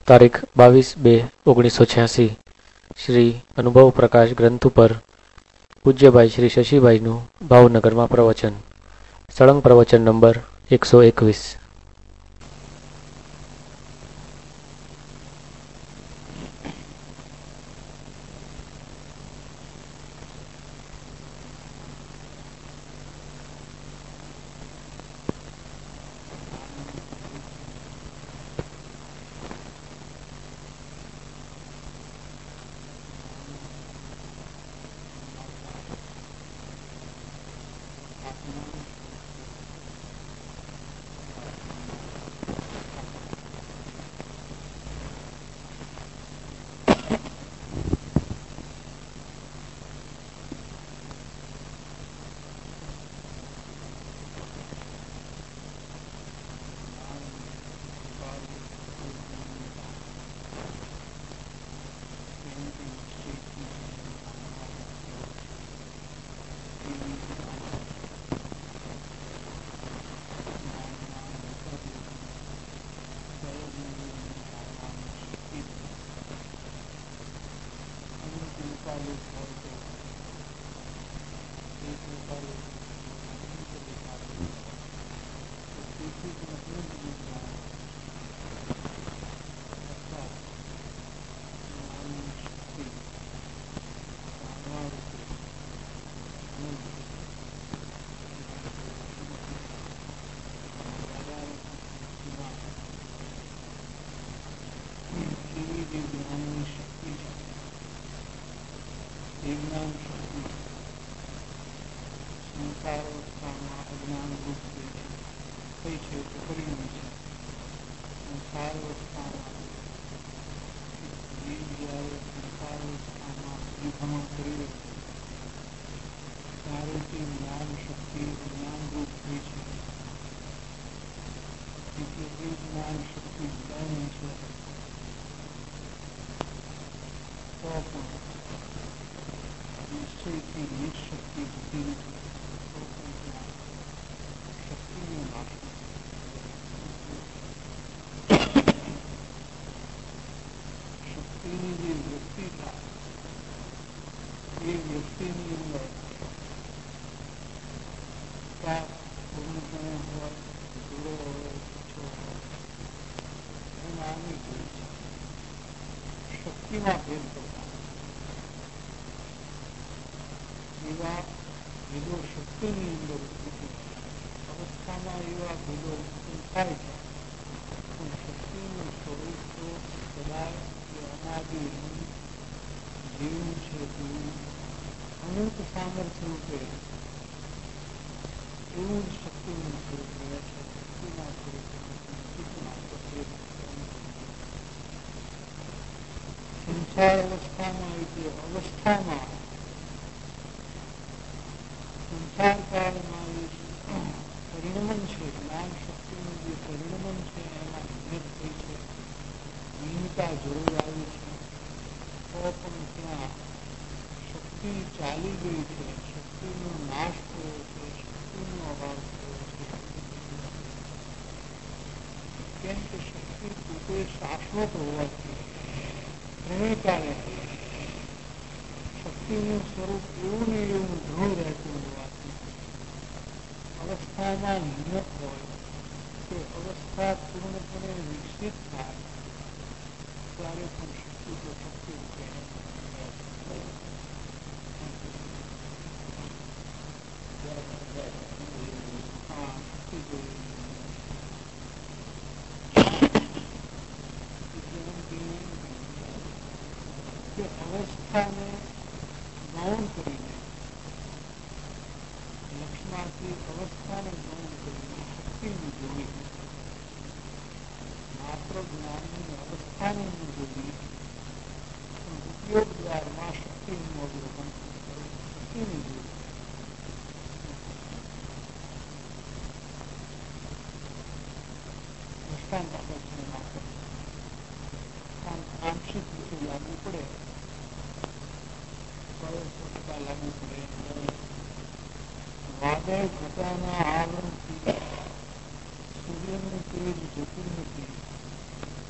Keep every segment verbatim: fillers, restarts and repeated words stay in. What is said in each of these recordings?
તારીખ બાવીસ બે ઓગણીસો છ્યાસી શ્રી અનુભવ પ્રકાશ ગ્રંથ ઉપર પૂજ્યભાઈ શ્રી શશીભાઈનું ભાવનગરમાં પ્રવચન. સળંગ પ્રવચન નંબર એકસો એકવીસ.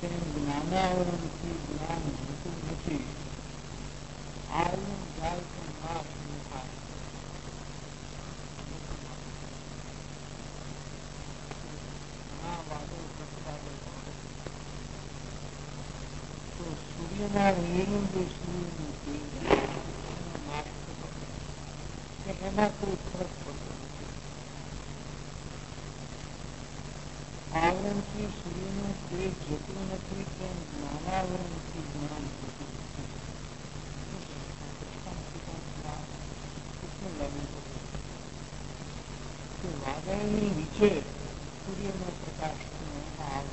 તેમ જ્ઞાનાવરણથી જ્ઞાન હોતું નથી. આવરણ જાય તો નાશ ન થાય. ઘણા વાદળ ઘટવાદળ હોય તો સૂર્યના રહેલું જે સૂર્યનું તેજ એનો નાશ થતો કે એમાં કોઈ ફરક પડતો નથી. આવરણથી સૂર્યનું તેજ જતું નથી તેમ જ્ઞાનાવરણથી જ્ઞાન જતું નથી. કેટલું લાગુ પડે કે વાદળની નીચે સૂર્યનો પ્રકાશ આવે.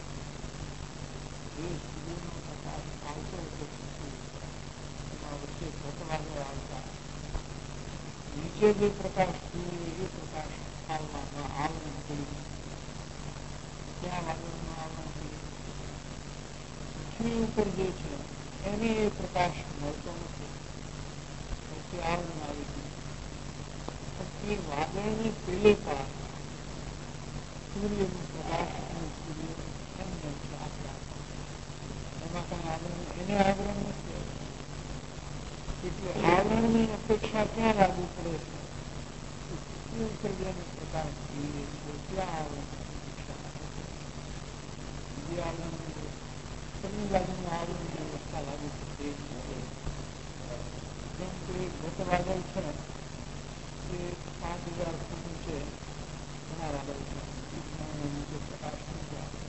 જે સૂર્યનો પ્રકાશ આવતો હતો એના વચ્ચે ઘટવાદળ આવતા, નીચે જે પ્રકાશ સૂર્ય એ પ્રકાશ આવવામાં આવરણ કર્યું. ત્યાં વાદળનું આવરણ કર્યું. પૃથ્વી ઉપર જે છે એને એ પ્રકાશ મળતો નથી, પછી આવરણ આવી ગયું. પણ એ વાદળની પેલે પાર સૂર્યનું પ્રકાશ અને સૂર્ય એમ જેમ છે આપણા એમાં કઈ આવરણ એને આવરણ નથી. એટલે આવરણની અપેક્ષા ક્યાં લાગુ પડે છે? પૃથ્વી ઉપર જેનો પ્રકાશ જોઈએ છે ત્યાં આવરણની અપેક્ષા લાગુ પડે છે. બીજી આવરણ શનિ બાજુનું આવરણ વ્યવસ્થા લાગુ પડે છે. જેમ કે ઘટ વાદળ છે એ પાંચ હજાર ફૂટનું છે, ઘણા વાદળ છે, નીચે પ્રકાશ નથી આવતો.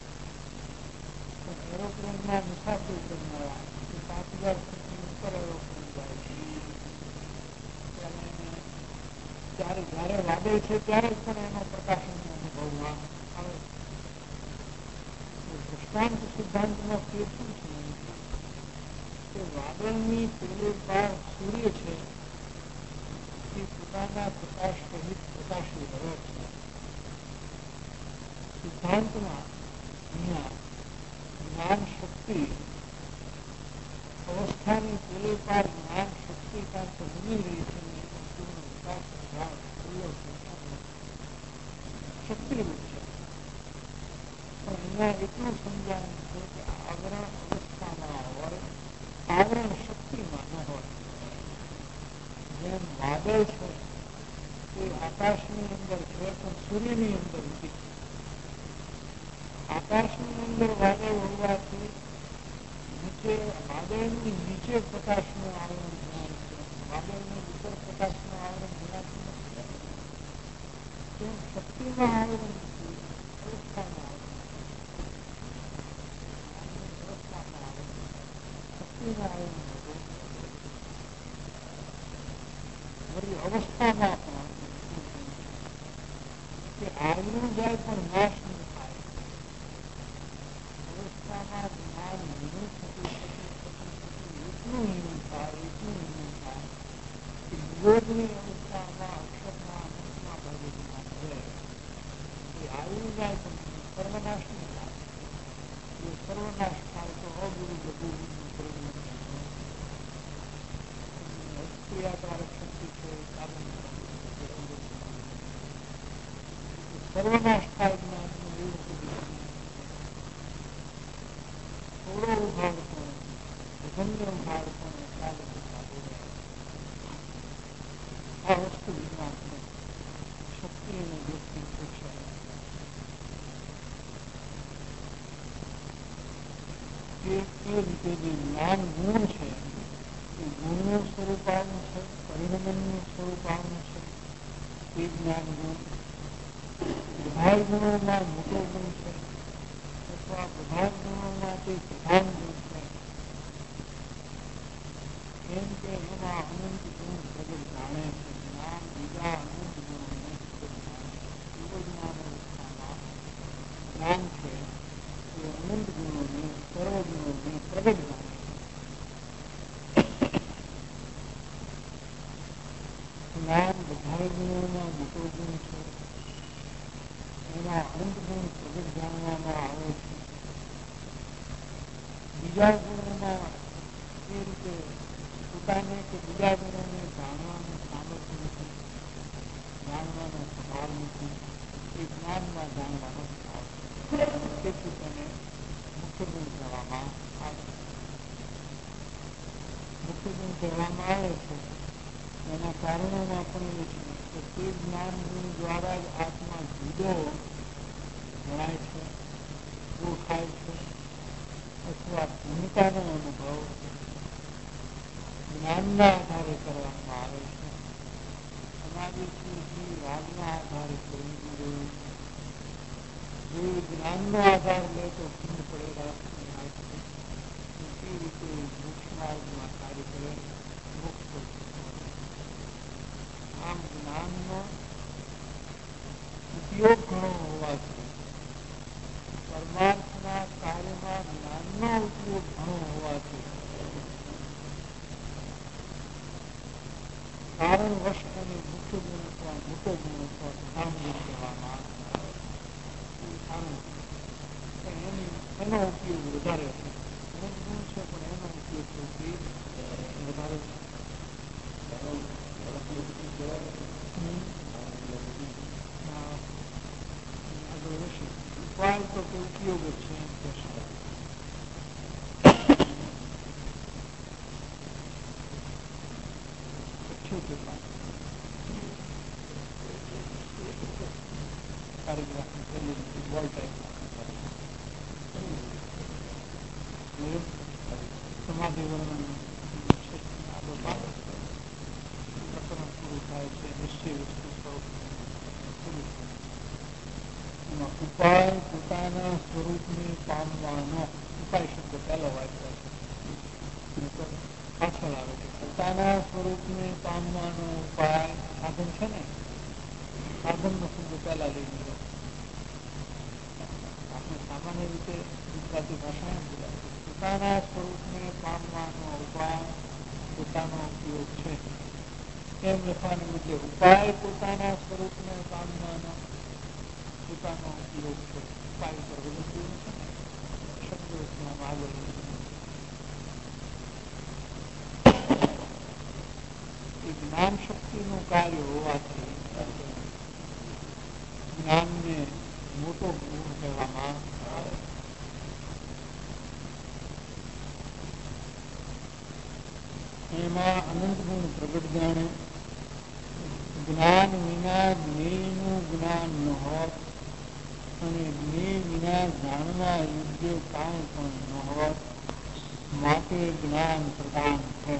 પણ એરોપ્લેનમાં મુસાફરી કરનારા એ પાંચ હજાર ફૂટની ઉપર એરોપ્લેન જાય છે ત્યારે જયારે વાદળ છે ત્યારે પણ એનો પ્રકાશનનો અનુભવમાં આવે છે. દૃષ્ટાંત સિદ્ધાંતમાં ફેર શું છે કે વાદળની પેલે પાર સૂર્ય છે એ પોતાના પ્રકાશ સહિત પ્રકાશી રહે છે. સિદ્ધાંતમાં અહીંયા જ્ઞાન શક્તિ અવસ્થાની પેલે પાર જ્ઞાન શક્તિ કારણ કે બની રહી છે ને એનો પૂર્ણ વિકાસ ભાવ ખુલ્લો છે, શક્તિરૂપ છે. પણ અહીંયા એટલું સમજાયું છે કે આવરણ અવસ્થામાં હોય, આવરણ શક્તિમાં ન હોય. જેમ વાદળ છે એ આકાશની અંદર છે પણ સૂર્યની અંદર નથી. આકાશની અંદર વાદળ હોવાથી નીચે વાદળની નીચે પ્રકાશનું આવરણ જ્ઞાન છે, વાદળની ઉપર પ્રકાશનું આવરણ જ્ઞાતું નથી. તેમ શક્તિમાં આવરણ નથી, અવસ્થામાં આવરણ, અવસ્થામાં આવરણ, શક્તિમાં આવરણ હતું. વળી અવસ્થામાં પણ કે આવરણ જાય પણ નાશ ન થાય. અવસ્થામાં જ્ઞાન હીનું થતું થતું થતું થતું એટલું હીનું થાય, એટલું હીનું થાય કે નિરોધની અવસ્થામાં અક્ષરમાં અનંતમાં ભાગે જ્ઞાન રહે. એ આવી જાય પણ સર્વનાશ ન થાય. એ સર્વનાશ થાય તો અગુરુ બધું ક્રિયાકારક શક્તિ છે, સાધન સર્વનાશ થાય જ્ઞાનનું એવું બધું થોડો ઉભાડ પણ જગન્ય ઉભાડ પણ ચાલે આ વસ્તુ વિજ્ઞાન છે. શક્તિ અને વ્યક્તિ અપેક્ષા એ રીતે જે જ્ઞાન ગુણ છે એ ગુણનું સ્વરૂપ આવું છે, પરિણમનનું સ્વરૂપ આવું છે. એ જ્ઞાન ગુણ બધા ગુણોમાં મોટો ગુણ છે અથવા બધા ગુણોમાં તે પ્રધાન ગુણ છે. કેમ કે એના અનંત ગુણ પ્રગટ જાણે છે. જ્ઞાન બીજા અનંત ગુણોને પ્રગટ જાણે છે. પૂર્વ જ્ઞાન અવસ્થામાં જ્ઞાન છે એ અનંત ગુણોને, સર્વ ગુણોને પ્રગટ જાણે છે. જ્ઞાન બધા ગુણોમાં મોટો ગુણ છે. એના અનંત ગુણ પ્રગટ જાણવામાં આવે છે. બીજા ગુણોમાં એ રીતે પોતાને કે બીજા ગુણોને જાણવાનું સામર્થ્ય નથી, જાણવાનો સ્વભાવ નથી. એ જ્ઞાનમાં જાણવાનો સ્વભાવ છે. તેથી તેને મુક્ત મુખ્ય ગુણ કહેવામાં આવે મુખ્ય ગુણ કહેવામાં આવે છે. એના કારણોમાં પણ એ છે કે તે જ્ઞાન ગુણ દ્વારા જ આત્મા જુદો જણાય છે, ઓળખાય છે, અથવા ભૂમિકાનો અનુભવ જ્ઞાનના આધારે કરવામાં આવે છે. સમાધિથી વાદના આધારે કરવું જોઈએ. જો જ્ઞાનનો આધાર લે તો ભૂલ પડેલા એ રીતે મોક્ષ માર્ગમાં કાર્ય કરે મોક્ષ. આમ જ્ઞાનનો ઉપયોગ ઘણો હોવાથી પરમાર્થના કાર્યમાં જ્ઞાનનો ઉપયોગ ઘણો હોવાથી કારણ વશ અને મુખ્ય ગુણ અથવા મોટો ગુણ અથવા પ્રધાન ગુણ કહેવામાં આવે એનો ઉપયોગ વધારે છે. અનેક ગુણ છે પણ એનો ઉપયોગ સૌથી વધારે છે. ઉપાય તો કે ઉપયોગ જ છે એમ કહેશે. સમાધિ વર્ણન પ્રકરણ પૂરું થાય છે. નિશ્ચય વસ્તુ સ્વરૂપ એમાં ઉપાય પોતાના સ્વરૂપને પામવાનો ઉપાય શબ્દ પહેલો વાંચ્યો છે, પાછળ આવે છે. પોતાના સ્વરૂપને પામવાનો ઉપાય સાધન છે ને, સાધનનો શબ્દ પહેલા લઈ લીધો. આપણે સામાન્ય રીતે ગુજરાતી ભાષામાં બોલાય પોતાના સ્વરૂપને પામવાનો ઉપાય પોતાનો ઉપયોગ છે એમ લખવાને બદલે ઉપાય પોતાના સ્વરૂપને પામવાનો પોતાનો ઉપયોગ છે. ઉપાય પર વધુ છે ને શબ્દ આગળ જ્ઞાન શક્તિનું કાર્ય હોવાથી જ્ઞાનને મોટો ગુણ કહેવામાં આવે. એમાં અનંત ગુણ પ્રગટ જાણે. જ્ઞાન વિના જ્ઞેયનું જ્ઞાન ન હોત અને જ્ઞેય વિના જાણવા યોગ્ય કાંઈ પણ ન હોત, માટે જ્ઞાન પ્રધાન છે.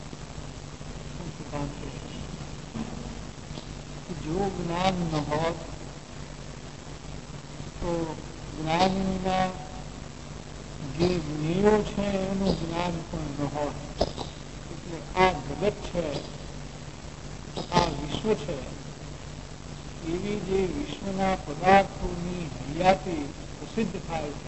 જો જ્ઞાન ન હોત તો જ્ઞાન વિના જે જ્ઞેયો છે એનું જ્ઞાન પણ ન હોત. એટલે આ જગત છે, આ વિશ્વ છે, એવી જે વિશ્વના પદાર્થોની હયાતી પ્રસિદ્ધ થાય છે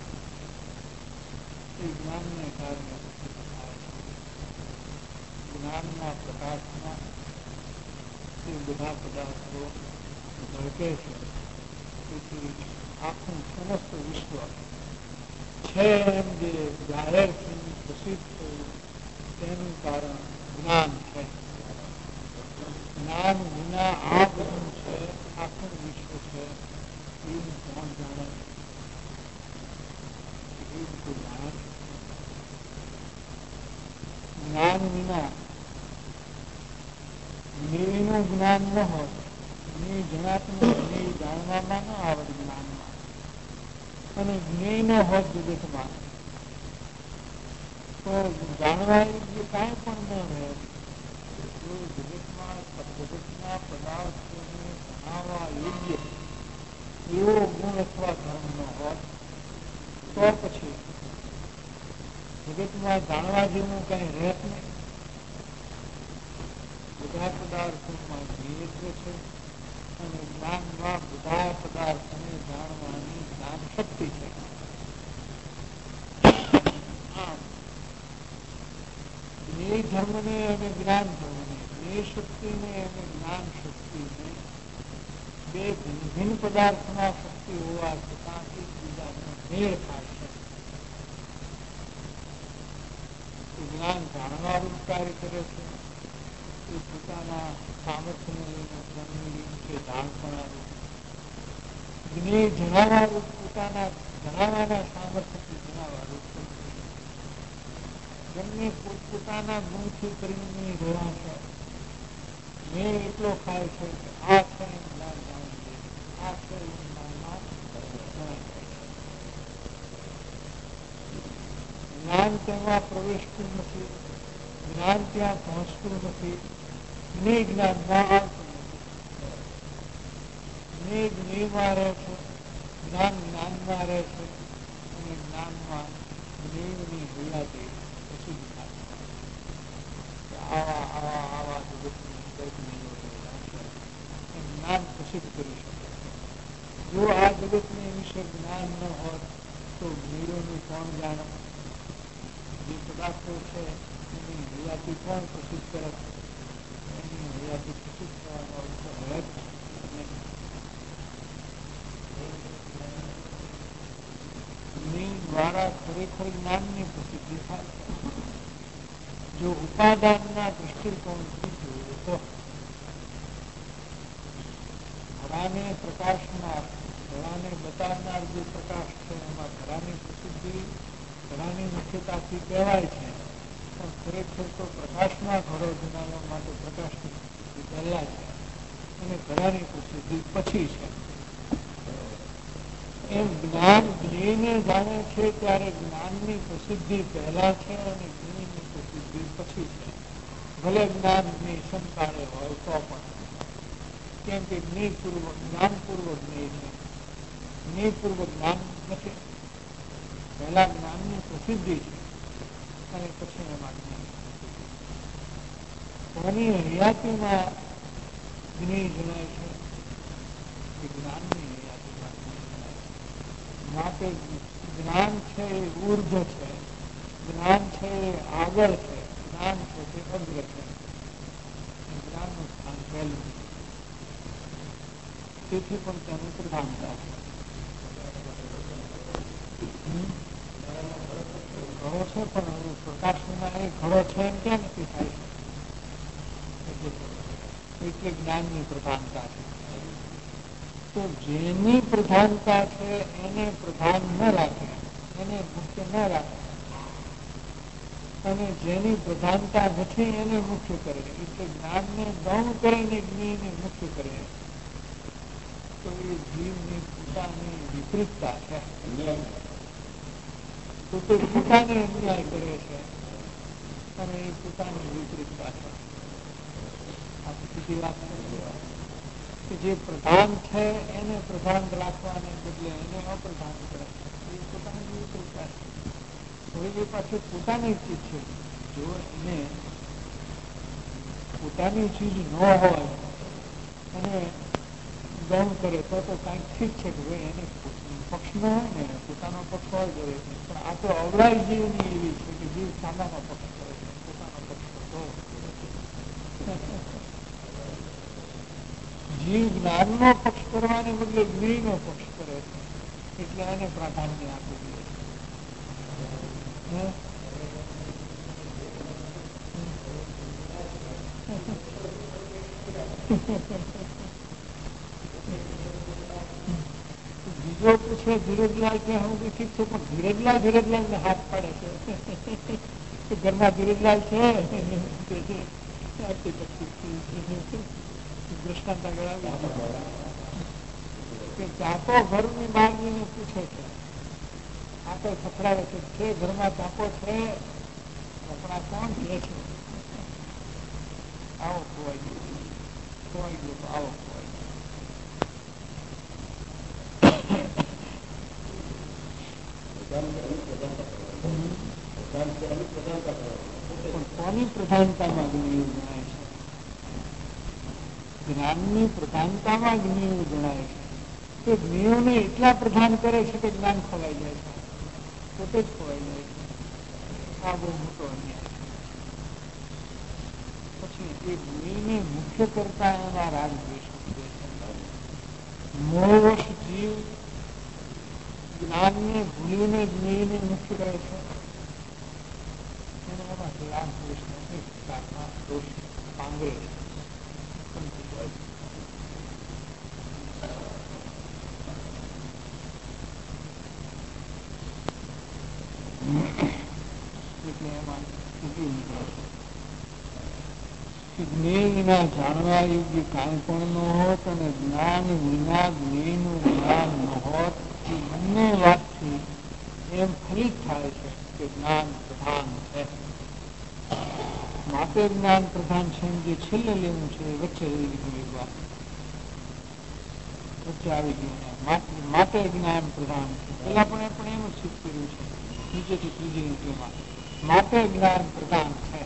એ જ્ઞાનને કારણે પ્રસિદ્ધ થાય છે. જ્ઞાનના પ્રકાશમાં એ બધા પદાર્થો ઝળકે છે. તેથી આખું સમસ્ત વિશ્વ છે એમ જે જાહેરથી પ્રસિદ્ધ થયું તેનું કારણ જ્ઞાન છે. જ્ઞાન વિના આ બધું છે, આખું વિશ્વ છે એવું કોણ જાણે? જ્ઞાન વિના જ્ઞેયનું જ્ઞાન ન હોય, જ્ઞેય જણાતું જ્ઞેય જાણવામાં ન આવડે જ્ઞાનમાં, અને જ્ઞેય ન હોય જગતમાં તો જાણવા જે કાંઈ પણ ન રહે. જો જગતમાં જગતના પદાર્થોને જણાવવા યોગ્ય એવો ગુણ અથવા ધર્મ ન હોત તો પછી જગતમાં જાણવા જેવું કઈ રહેત નહીં. બધા પદાર્થોમાં જ્ઞેયત્વ છે અને જ્ઞાનમાં બધા પદાર્થોને જાણવાની જ્ઞાન શક્તિ છે. આમ જ્ઞેય ધર્મને અને જ્ઞાન ધર્મને, જ્ઞેય શક્તિને અને જ્ઞાન શક્તિને બે ભિન્ન ભિન્ન પદાર્થમાં શક્તિ હોવા છતાં એકબીજાનો મેળ થાય છે. જ્ઞાન જાણવાનું કાર્ય કરે છે, એ પોતાના સામર્થ્યને લઈને જન્મેલી છે જાણપણાનું. જ્ઞેય જણાવવાનું પોતાના જણાવવાના સામર્થ્યથી જણાવે જેમને પોતપોતાના ગુણથી કરીને રહ્યા છે, મેં એટલો ખાય છે કે આ છે એમ જ્ઞાન જાણી લે, આ છે એમ જ્ઞાનમાં જણાય જાય છે. જ્ઞાન તેમાં પ્રવેશતું નથી, જ્ઞાન ત્યાં પહોંચતું નથી, ને જ્ઞાનમાં આવતું નથી. ને જ્ઞેયમાં રહે છે, જ્ઞાન જ્ઞાનમાં રહે છે, અને જ્ઞાનમાં જ્ઞેયની હૈયાથી પ્રસિદ્ધ થાય છે. આવા આવા આવા જગતની અંદર જ્ઞેયો રહેલા છે, એ જ્ઞાન પ્રસિદ્ધ કરી શકે છે. જો આ જગતને વિશે જ્ઞાન ન હોત તો જ્ઞેયોનું કોણ જાણે? જે પદાર્થો છે એની હૈયાથી કોણ પ્રસિદ્ધ કરે? એની હૈયાથી પ્રસિદ્ધ થવાનો અર્થ હોય જ નહીં. જ્ઞેય દ્વારા ખરેખર જ્ઞાનની પ્રસિદ્ધિ થાય છે. જો ઉપાદાનના દૃષ્ટિકોણથી જોઈએ તો ઘડાને પ્રકાશનાર, ઘડાને બતાવનાર જે પ્રકાશ છે એમાં ઘડાની પ્રસિદ્ધિ ઘડાની મુખ્યતાથી કહેવાય છે, પણ ખરેખર તો પ્રકાશમાં ઘડો જણાવવા માટે પ્રકાશની પ્રસિદ્ધિ પહેલા છે અને ઘડાની પ્રસિદ્ધિ પછી છે. એમ જ્ઞાન જ્ઞેયને જાણે છે ત્યારે જ્ઞાનની પ્રસિદ્ધિ પહેલા છે અને જ્ઞેયની પ્રસિદ્ધિ પછી છે. ભલે જ્ઞાન નિસંકાળે હોય તો પણ, કેમ કે જ્ઞેયપૂર્વક જ્ઞાનપૂર્વક જ્ઞેય છે, જ્ઞેયપૂર્વક જ્ઞાન નથી. પહેલા જ્ઞાનની પ્રસિદ્ધિ છે અને પછી એમાં જ્ઞાન. કોની હયાતીમાં જ્ઞેય જણાય છે? કે જ્ઞાનની હયાતીમાં જ્ઞેય જણાય છે. માટે જ્ઞાન છે એ ઉર્ધ્વ છે, જ્ઞાન છે એ આગળ છે, જ્ઞાન છે તે અગ્ર છે. જ્ઞાનનું સ્થાન પહેલું છે, તેથી પણ તેની પ્રધાનતા છે. ઘડો છે પણ હવે પ્રકાશમાં એ ઘડો છે એમ ક્યાં નક્કી થાય છે? એટલે જ્ઞાનની પ્રધાનતા છે. તો જેની પ્રધાનતા છે એને પ્રધાન ન રાખે, એને મુખ્ય ન રાખે, અને જેની પ્રધાનતા નથી એને મુખ્ય કરે, એટલે જ્ઞાનને ગૌણ કરે ને જ્ઞેયને મુખ્ય કરે, તો એ જીવની પોતાની વિપરીતતા છે. તો તે પોતાને અન્યાય કરે છે અને એ પોતાની વિપરીતતા છે. આ બીજી વાત કે જે પ્રધાન છે એને પ્રધાન રાખવાને બદલે એને અપ્રધાન કરે, એ પોતાની વિપરીતતા છે. હવે એ પાછું પોતાની ચીજ છે. જો એને પોતાની ચીજ ન હોય અને ગૌણ કરે તો તો કાંઈક ઠીક છે કે ભાઈ એને પક્ષ ન હોય ને, પોતાનો પક્ષ હોય દરેક, પણ આ તો અવળાઈ જીવની એવી છે કે જીવ સામાનો પક્ષ કરે છે, પોતાનો પક્ષ કરતો જીવ જ્ઞાનનો પક્ષ કરવાને બદલે જ્ઞેયનો પક્ષ કરે છે, એટલે એને પ્રાધાન્ય આપી દે છે. બીજો પૂછે ધીરજલાલ કે હું બી ઠીક છું, પણ ધીરજલાલ ધીરજલાલ ને હાથ પાડે છે ઘરમાં ધીરજલાલ છે. દૃષ્ટાંત કે ચાપો ઘરની બહાર જઈને પૂછે છે, ચાપો સફળાવે છે, છે ઘરમાં ચાપો છે, કપડા કોણ લે છે? આવો ખોવાઈ ગયો, ખોવાઈ ગયો તો આવો ખોવાઈ ગયો. કોની પ્રધાનતામાં જ્ઞેય જણાય છે? જ્ઞાનની પ્રધાનતામાં જ્ઞેય જણાય છે. તો જ્ઞેયોને એટલા પ્રધાન કરે છે કે જ્ઞાન ખોવાઈ જાય છે, પોતે જ ખોવાઈ જાય છે. આ બહુ મોટો અન્યાય છે. પછી એ જ્ઞેયને મુખ્ય કરતા એના રાગ દ્વેષ છે. મોહવશ જીવ જ્ઞાનને ભૂલીને જ્ઞેયને મુખ્ય કરે છે. એને એમાં રાગ દ્વેષ નથી, રાગમાં દોષ પાંગરે છે. એટલે એમાં ઉગી નીકળે છે. જ્ઞેય વિના જાણવા યોગ્ય કાંઈ પણ ન હોત અને જ્ઞાન વિના જ્ઞેયનું જ્ઞાન ન હોત. એ બંને વાતથી એમ ફલિત થાય છે કે જ્ઞાન પ્રધાન છે. માટે જ્ઞાન પ્રધાન છે જે છેલ્લે લેવું છે એ વચ્ચે રહી લીધું. એક વાત વચ્ચે આવી ગયું. માટે જ્ઞાન પ્રધાન છે. પેલા પણ આપણે એમ જ સિદ્ધ કર્યું છે નીચેથી ત્રીજી નીતિમાં. માટે જ્ઞાન પ્રધાન છે.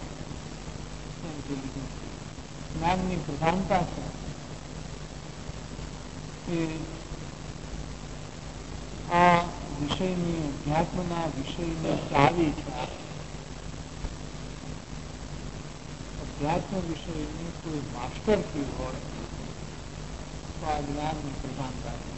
જ્ઞાનની પ્રધાનતા છે એ આ વિષયની અધ્યાત્મના વિષયની ચાવી છે. અધ્યાત્મ વિષયની કોઈ માસ્ટર કી હોય તો આ જ્ઞાનની પ્રધાનતા છે.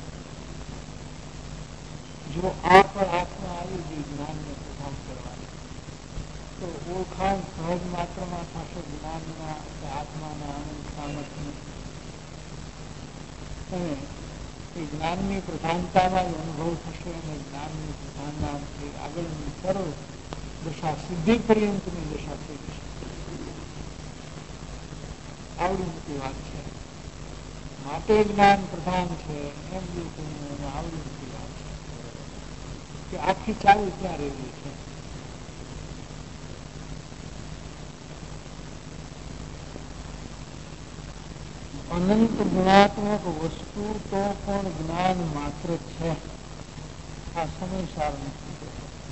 જો આ પર હાથમાં આવી ગઈ જ્ઞાનને પ્રધાન કરવાની તો ઓળખાણ સહજ માત્રમાં થશે જ્ઞાનના કે આત્માના આનંદ સામર્થ્ય. અને એ જ્ઞાનની પ્રધાનતામાં જ અનુભવ થશે અને જ્ઞાનની પ્રધાનતાથી આગળની સર્વ દશા સિદ્ધિ પર્યંતની દશા થઈ જશે. આવડી મોટી વાત છે. માટે જ્ઞાન પ્રધાન છે એમ જે કહ્યું આવડી મોટી વાત છે કે આખી ચાવી ત્યાં રહેલી છે. અનંત ગુણાત્મક વસ્તુ તો પણ જ્ઞાન માત્ર છે. આ સમયસાર નથી.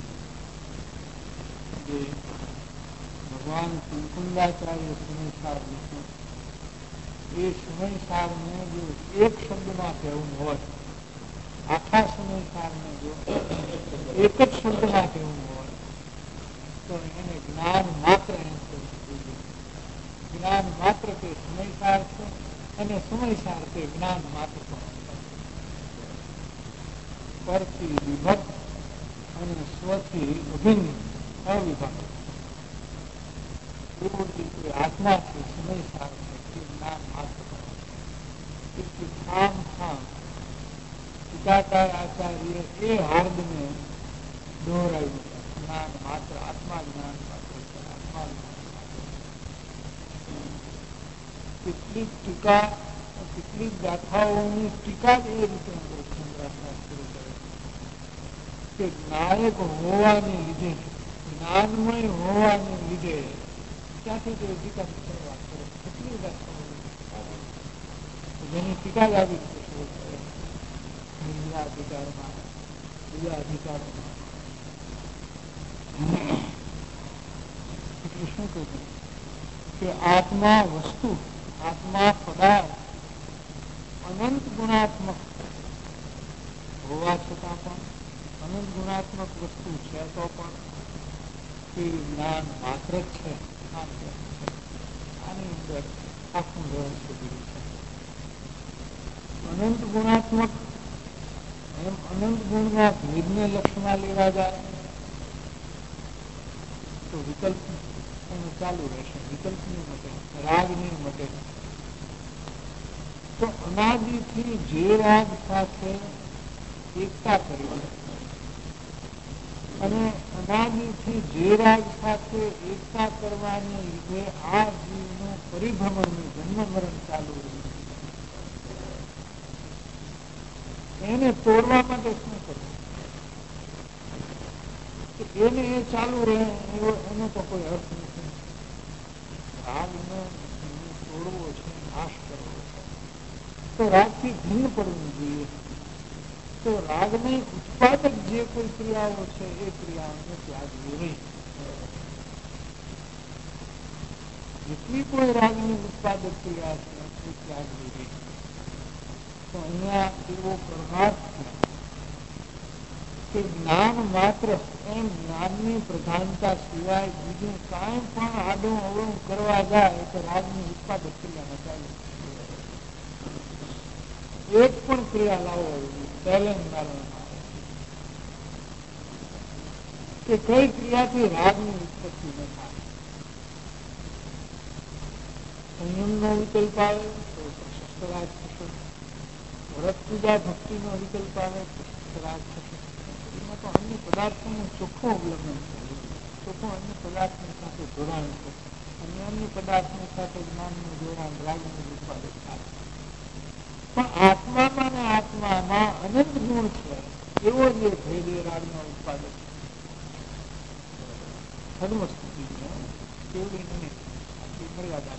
જે ભગવાન કુંકુંદાચાર્ય સમયસાર નથી. એ સમયસારને જો એક શબ્દમાં કહેવું હોય, આખા સમયસારને જો એક જ શબ્દમાં કહેવું હોય તો એને જ્ઞાન માત્ર એમ કહેવું જોઈએ. જ્ઞાન માત્ર તે સમયસાર છે અને સમયસાર તે જ્ઞાન માત્ર પરથી વિભક્ત અને સ્વથી અભિન્ન અવિભક્ત એવું જે કોઈ આત્મા છે સમયસાર છે તે જ્ઞાન માત્ર. તેથી ખામ ખામ ટીકાકાર આચાર્ય એ હાર્દને દોહરાયું છે. જ્ઞાન માત્ર આત્મા જ્ઞાન માત્ર છે. આત્મા જ્ઞાન કેટલીક ટીકા કેટલીક ગાથાઓની ટીકા જ એ રીતે શરૂ કરે કે નાયક હોવાને લીધે જ્ઞાનમય હોવાને લીધે ત્યાંથી તે ટીકા શરૂઆત કરે. કેટલી ગાથાઓ જેની ટીકા જ આવી રીતે શરૂ કરે. બીજા અધિકારમાં બીજા અધિકારોમાં એટલે શું કહ્યું કે આત્મા વસ્તુ આત્મા પદાર્થ અનંત ગુણાત્મક હોવા છતાં પણ અનંત ગુણાત્મક વસ્તુ છે તો પણ તે જ્ઞાન માત્ર જ છે. આની અંદર આખું રહસ્ય દીધું છે. અનંત ગુણાત્મક એમ અનંત ગુણના ભેદને લક્ષ્યમાં લેવા જાય તો વિકલ્પ એનું ચાલુ રહેશે. વિકલ્પ નહીં મટે, રાગ નહીં મટે. તો અનાદિથી જે રાગ સાથે એકતા કરી અને અનાદિથી જે રાગ સાથે એકતા કરવાને લીધે આ જીવનું પરિભ્રમણનું જન્મ મરણ ચાલુ રહ્યું. એને તોડવા માટે શું કરવું? એને એ ચાલુ રહે એવો એનો તો કોઈ અર્થ નથી. રાગને તોડવો છે, નાશ કરવો છે તો રાગથી ભિન્ન પડવું જોઈએ. તો રાગની ઉત્પાદક જે કોઈ ક્રિયાઓ છે એ ક્રિયાઓને ત્યાગવી નહીં. જેટલી કોઈ રાગની ઉત્પાદક ક્રિયા છે એ ત્યાગવી નહીં. તો અહીંયા એવો પ્રભાત છે કે જ્ઞાન માત્ર એમ જ્ઞાનની પ્રધાનતા સિવાય બીજું કાંઈ પણ આડું અવળું કરવા જાય તો રાગની ઉત્પાદક ક્રિયામાં ચાલુ. એક પણ ક્રિયા લાવો ચેલેન્જ મારવામાં આવે કે કઈ ક્રિયાથી રાગની ઉત્પત્તિ ન થાય. સંયમનો વિકલ્પ આવે તો શસ્ત્રાજ થશે. વ્રત પૂજા ભક્તિનો વિકલ્પ આવે તો શસ્ત્રાજ થશે. એમાં તો અન્ય પદાર્થોનું ચોખ્ખું અવલંબન છે. તો અન્ય પદાર્થની સાથે જોડાણ છે અને અન્ય પદાર્થની સાથે જ્ઞાનનું જોડાણ રાગનું ઉત્પાદક થાય. પણ આત્મામાં ને આત્મામાં અનંત ગુણ છે એવો જે ભેદ એ રાગનો ઉત્પાદક સર્વસ્થિતિ કેવડી નહીં આટલી મર્યાદા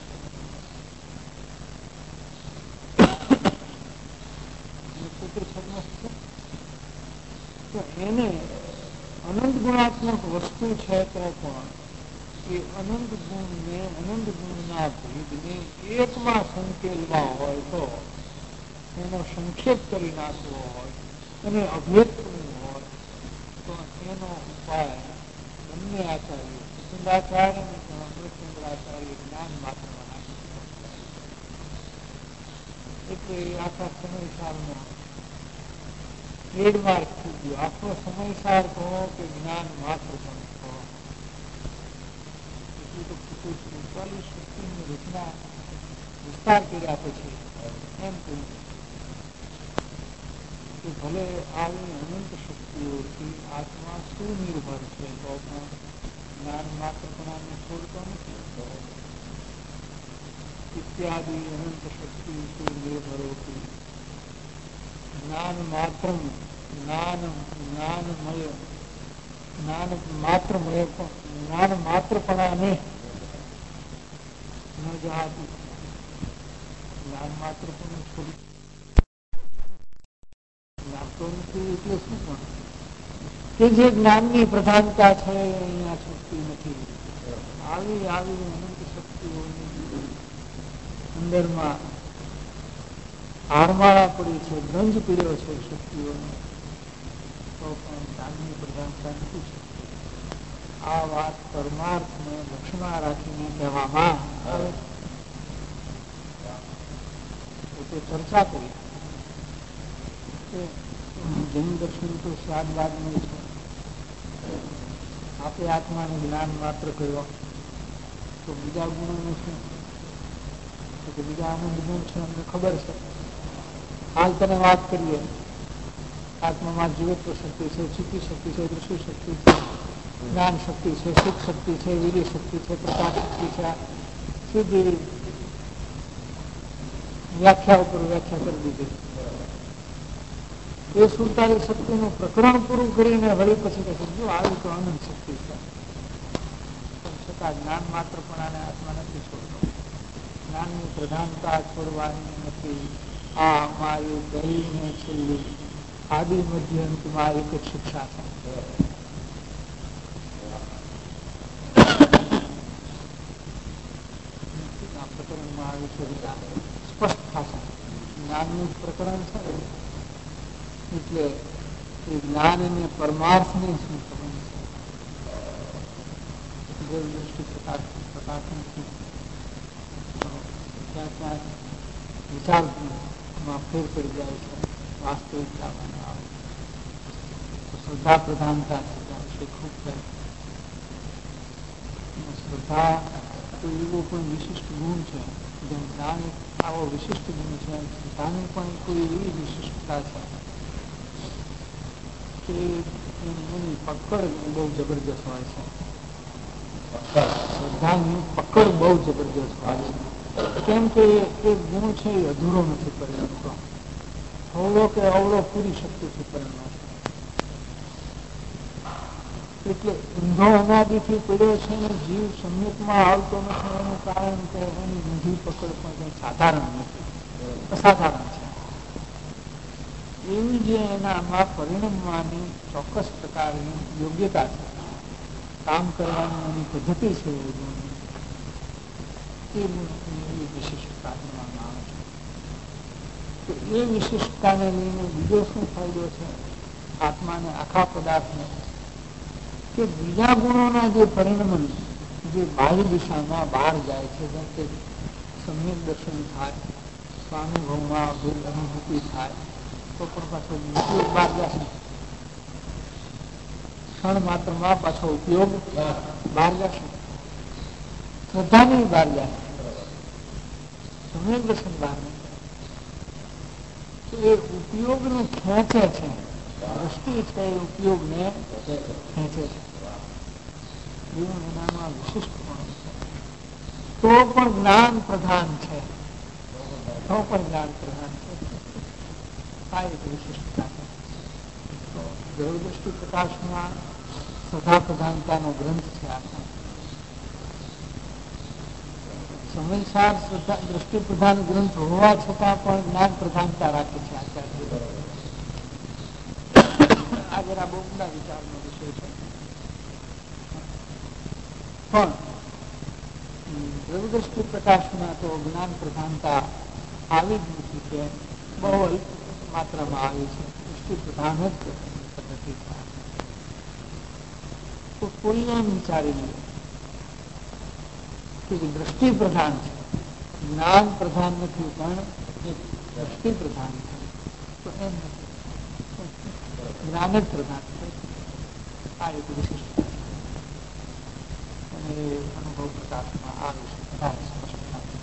છે. એને અનંત ગુણાત્મક વસ્તુ છે તો પણ એ અનંત ગુણને અનંત ગુણના ભેદને એકમાં સંકેલવા હોય તો એનો સંક્ષેપ કરી નાખવો હોય અને અભેદ કરવું હોય તો એનો ઉપાય બંને આચાર્ય સુંદાચાર્ય અને અમૃતચંદ્રાચાર્ય જ્ઞાન માત્ર એટલે આખા સમયસારમાં ટ્રેડમાર્ક થઈ ગયો. આખો સમયસાર કહો કે જ્ઞાન માત્ર પણ કહો એટલું તો ખોટું છે. ચાલીસ શક્તિની રચના વિસ્તાર કર્યા પછી એમ કહ્યું કે ભલે આવી અનંત શક્તિઓથી આત્મા સુનિર્ભર છે તો પણ જ્ઞાન માત્ર પણ છોડતો નથી. इत्यादि अनंत शक्ति से निर्भरोति ज्ञान मात्र ज्ञान ज्ञानमय ज्ञान मात्रमय ज्ञान मात्रपणाने न जाती ज्ञान मात्रपणું છોડી જ્ઞાતો નથી એટલે શું પણ કે જે જ્ઞાનની પ્રધાનતા છે અહીંયા છૂટતી નથી. આવી આવી અનંત શક્તિઓની અંદરમાં હારમાળા પડી છે, ગંજ પીડ્યો છે શક્તિઓનો તો પણ જ્ઞાનની પ્રધાનતા નથી છે. આ વાત પરમાર્થને લક્ષમાં રાખીને કહેવામાં આવે છે. ચર્ચા કરી કે જૈન દર્શન તો સ્વાદવાદનું છે. આપે આત્માનું જ્ઞાન માત્ર કર્યો તો બીજા ગુણોનું શું? કે બીજા આનંદ ગુણ છે અમને ખબર છે. હાલ તને વાત કરીએ આત્મામાં જીવત્વ શક્તિ છે, ચિત્તી શક્તિ છે, દૃષ્ટિ શક્તિ છે, જ્ઞાન શક્તિ છે, સુખ શક્તિ છે, વીર્ય શક્તિ છે, પ્રકાશ શક્તિ છે. સીધી વ્યાખ્યા ઉપર વ્યાખ્યા કરી દીધી. એ સુડતાલીસ શક્તિનું પ્રકરણ પૂરું કરીને વળી પછી કહે જો આવી તો અનંત શક્તિ છે પણ છતાં જ્ઞાન માત્ર પણ આને આત્મા નથી છોડતો. જ્ઞાનની પ્રધાનતા છોડવાની નથી. આ અમારી પહેલી ને છેલ્લી આદિ મધ્ય અંતમાં એક જ શિક્ષા છે. આ પ્રકરણમાં આવી છે સ્પષ્ટ થશે. જ્ઞાનનું પ્રકરણ છે એટલે એ જ્ઞાન અને પરમાર્થને શું સંબંધ છે? દૃષ્ટિ પ્રકાશ પ્રકાશન ત્યાં ત્યાં વિચારમાં ફેર પડી જાય છે. વાસ્તવિકતામાં આવે તો શ્રદ્ધા પ્રધાનતા છે ખૂબ થાય. શ્રદ્ધા તો એવો પણ વિશિષ્ટ ગુણ છે જેમ જ્ઞાન આવો વિશિષ્ટ ગુણ છે. શ્રદ્ધાની પણ કોઈ એવી વિશિષ્ટતા છે કે એની પકડ બહુ જબરજસ્ત હોય છે. શ્રદ્ધાની પકડ બહુ જબરજસ્ત હોય છે. કેમ કે એ ગુણ છે એ અધૂરો નથી પરિણમતો. અવળો કે અવળો પૂરી શક્તિથી પરિણમતો. એટલે ઊંધો અનાદિથી પડ્યો છે ને જીવ સંયુક્તમાં આવતો નથી એનું કારણ કે એની ઊંધી પકડ પણ કંઈ સાધારણ નથી, અસાધારણ છે. એવી જે એનામાં પરિણમવાની ચોક્કસ પ્રકારની યોગ્યતા છે, કામ કરવાની એની પદ્ધતિ છે એ ગુણની વિશિષ્ટતા ગણવામાં આવે છે. તો એ વિશિષ્ટતાને લઈને બીજો શું ફાયદો છે આત્માને, આખા પદાર્થને? કે બીજા ગુણોના જે પરિણમન જે બાહ્ય દિશામાં બહાર જાય છે, જેમ કે સમ્યક દર્શન થાય, સ્વાનુભવમાં અનુભૂતિ થાય તો પણ પાછો ઉપયોગ બહાર જશે. ક્ષણ માત્રમાં પાછો ઉપયોગ બહાર જશે. શ્રદ્ધાની બહાર જાય, સમ્યક દર્શન બહાર નહીં. તો એ ઉપયોગને ખેંચે છે. દ્રષ્ટિ છે એ ઉપયોગને ખેંચે છે. એવું એનામાં વિશિષ્ટ પણ છે. તો પણ જ્ઞાન પ્રધાન છે, તો પણ જ્ઞાન પ્રધાન છે. આ એક વિશિષ્ટતા છે. તો દ્રવ્યદૃષ્ટિ પ્રકાશમાં સદા પ્રધાનતાનો ગ્રંથ છે. આખા સમયસાર દ્રષ્ટિ પ્રધાન ગ્રંથ હોવા છતાં પણ જ્ઞાન પ્રધાનતા રાખે છે આચાર્ય. આ જરા બહુ ઊંડા વિચારનો વિષય છે. પણ દ્રવ્યદૃષ્ટિ પ્રકાશમાં તો જ્ઞાન પ્રધાનતા આવી જ નથી, કે બહુ અલ્પ માત્રામાં આવી છે. દૃષ્ટિ પ્રધાન જ પદ્ધતિ તો કોઈને એમ વિચારી લે કે દ્રષ્ટિ પ્રધાન છે, જ્ઞાન પ્રધાન નથી, પણ દ્રષ્ટિ પ્રધાન છે. તો એમ નથી, જ્ઞાન જ પ્રધાન છે. આ એક વિશિષ્ટ અને અનુભવ પ્રકાશમાં આ વિશે વધારે સ્પષ્ટ થાય.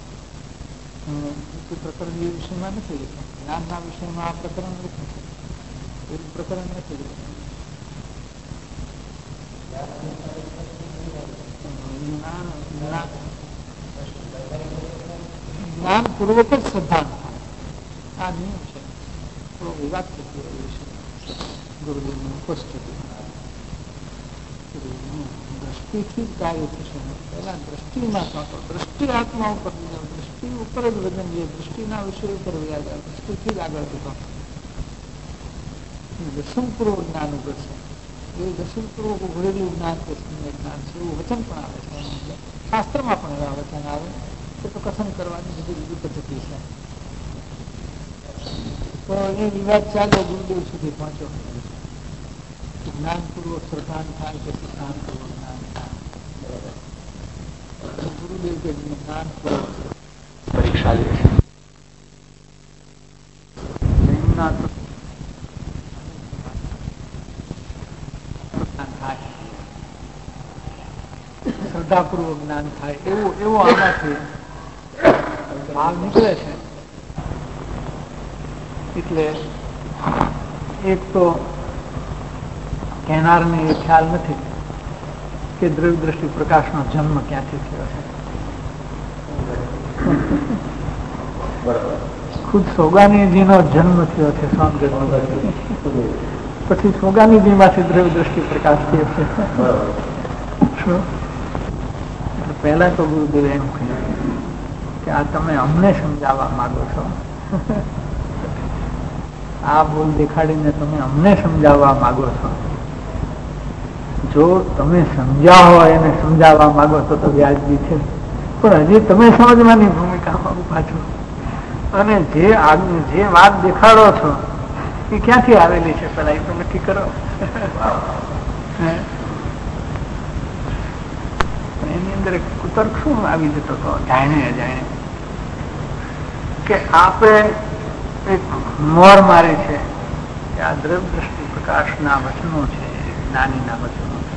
પ્રકરણ એ વિષયમાં નથી લખ્યું, જ્ઞાનના વિષયમાં આ પ્રકરણ લખ્યું છે, એવું પ્રકરણ નથી લખ્યું. જ્ઞાન પૂર્વક જ શ્રદ્ધા થાય, આ નિયમ છે. થોડો વિવાદ થતો એ વિશે ગુરુદેવની ઉપસ્થિતિ દ્રષ્ટિથી જ કાર્ય થશે. પહેલા દ્રષ્ટિમાં થતો, દ્રષ્ટિ આત્મા ઉપર, દ્રષ્ટિ ઉપર જ વજન છે, દ્રષ્ટિના વિષય ઉપર વ્યાજ દ્રષ્ટિથી જ આગળ થતો. દર્શનપૂર્વક જ્ઞાન ઉગડશે. એવું દર્શનપૂર્વક ઉઘડેલું જ્ઞાન કે સમ્યક જ્ઞાન છે, એવું વચન પણ આવે છે. શાસ્ત્રમાં પણ એવા વચન આવે કે તો કથન કરવાની બધી બીજી પદ્ધતિ છે. તો એ વિવાદ ચાલ્યો, ગુરુદેવ સુધી પહોંચ્યો. જ્ઞાનપૂર્વક શ્રદ્ધાન થાય કે શ્રદ્ધાનપૂર્વક જ્ઞાન થાય. ગુરુદેવ કે જ્ઞાનપૂર્વક પરીક્ષા લે છે. શ્રદ્ધાપૂર્વક જ્ઞાન થાય એવું એવું આમાંથી ભાવ નીકળે છે. એટલે એક તો કહેનારને એ ખ્યાલ નથી કે દ્રવ્ય દ્રષ્ટિ પ્રકાશનો જન્મ ક્યાંથી થયો છે. ખુદ સોગાનીજીનો જન્મ થયો છે સ્વામી, પછી સોગાનીજી માંથી દ્રવ્ય દ્રષ્ટિ પ્રકાશ થયો છે. શું પહેલા તો ગુરુદેવ એમ કહ્યું કે આ તમે અમને સમજાવવા માંગો છો, આ ભૂલ દેખાડીને તમે અમને સમજાવવા માંગો છો. જો તમે સમજાવો એને સમજાવવા માંગો છો તો વ્યાજબી છે, પણ હજી તમે સમજવાની ભૂમિકામાં ઉભા છો અને જે જે વાત દેખાડો છો એ ક્યાંથી આવેલી છે પેલા એ તો નક્કી કરો. એની અંદર એક કુતર્ક શું આવી જતો હતો, જાણે અજાણે, કે આપણે એક મોર મારી છે કે આ દ્રવ્ય દ્રષ્ટિ પ્રકાશના વચનો છે, જ્ઞાનીના વચનો છે.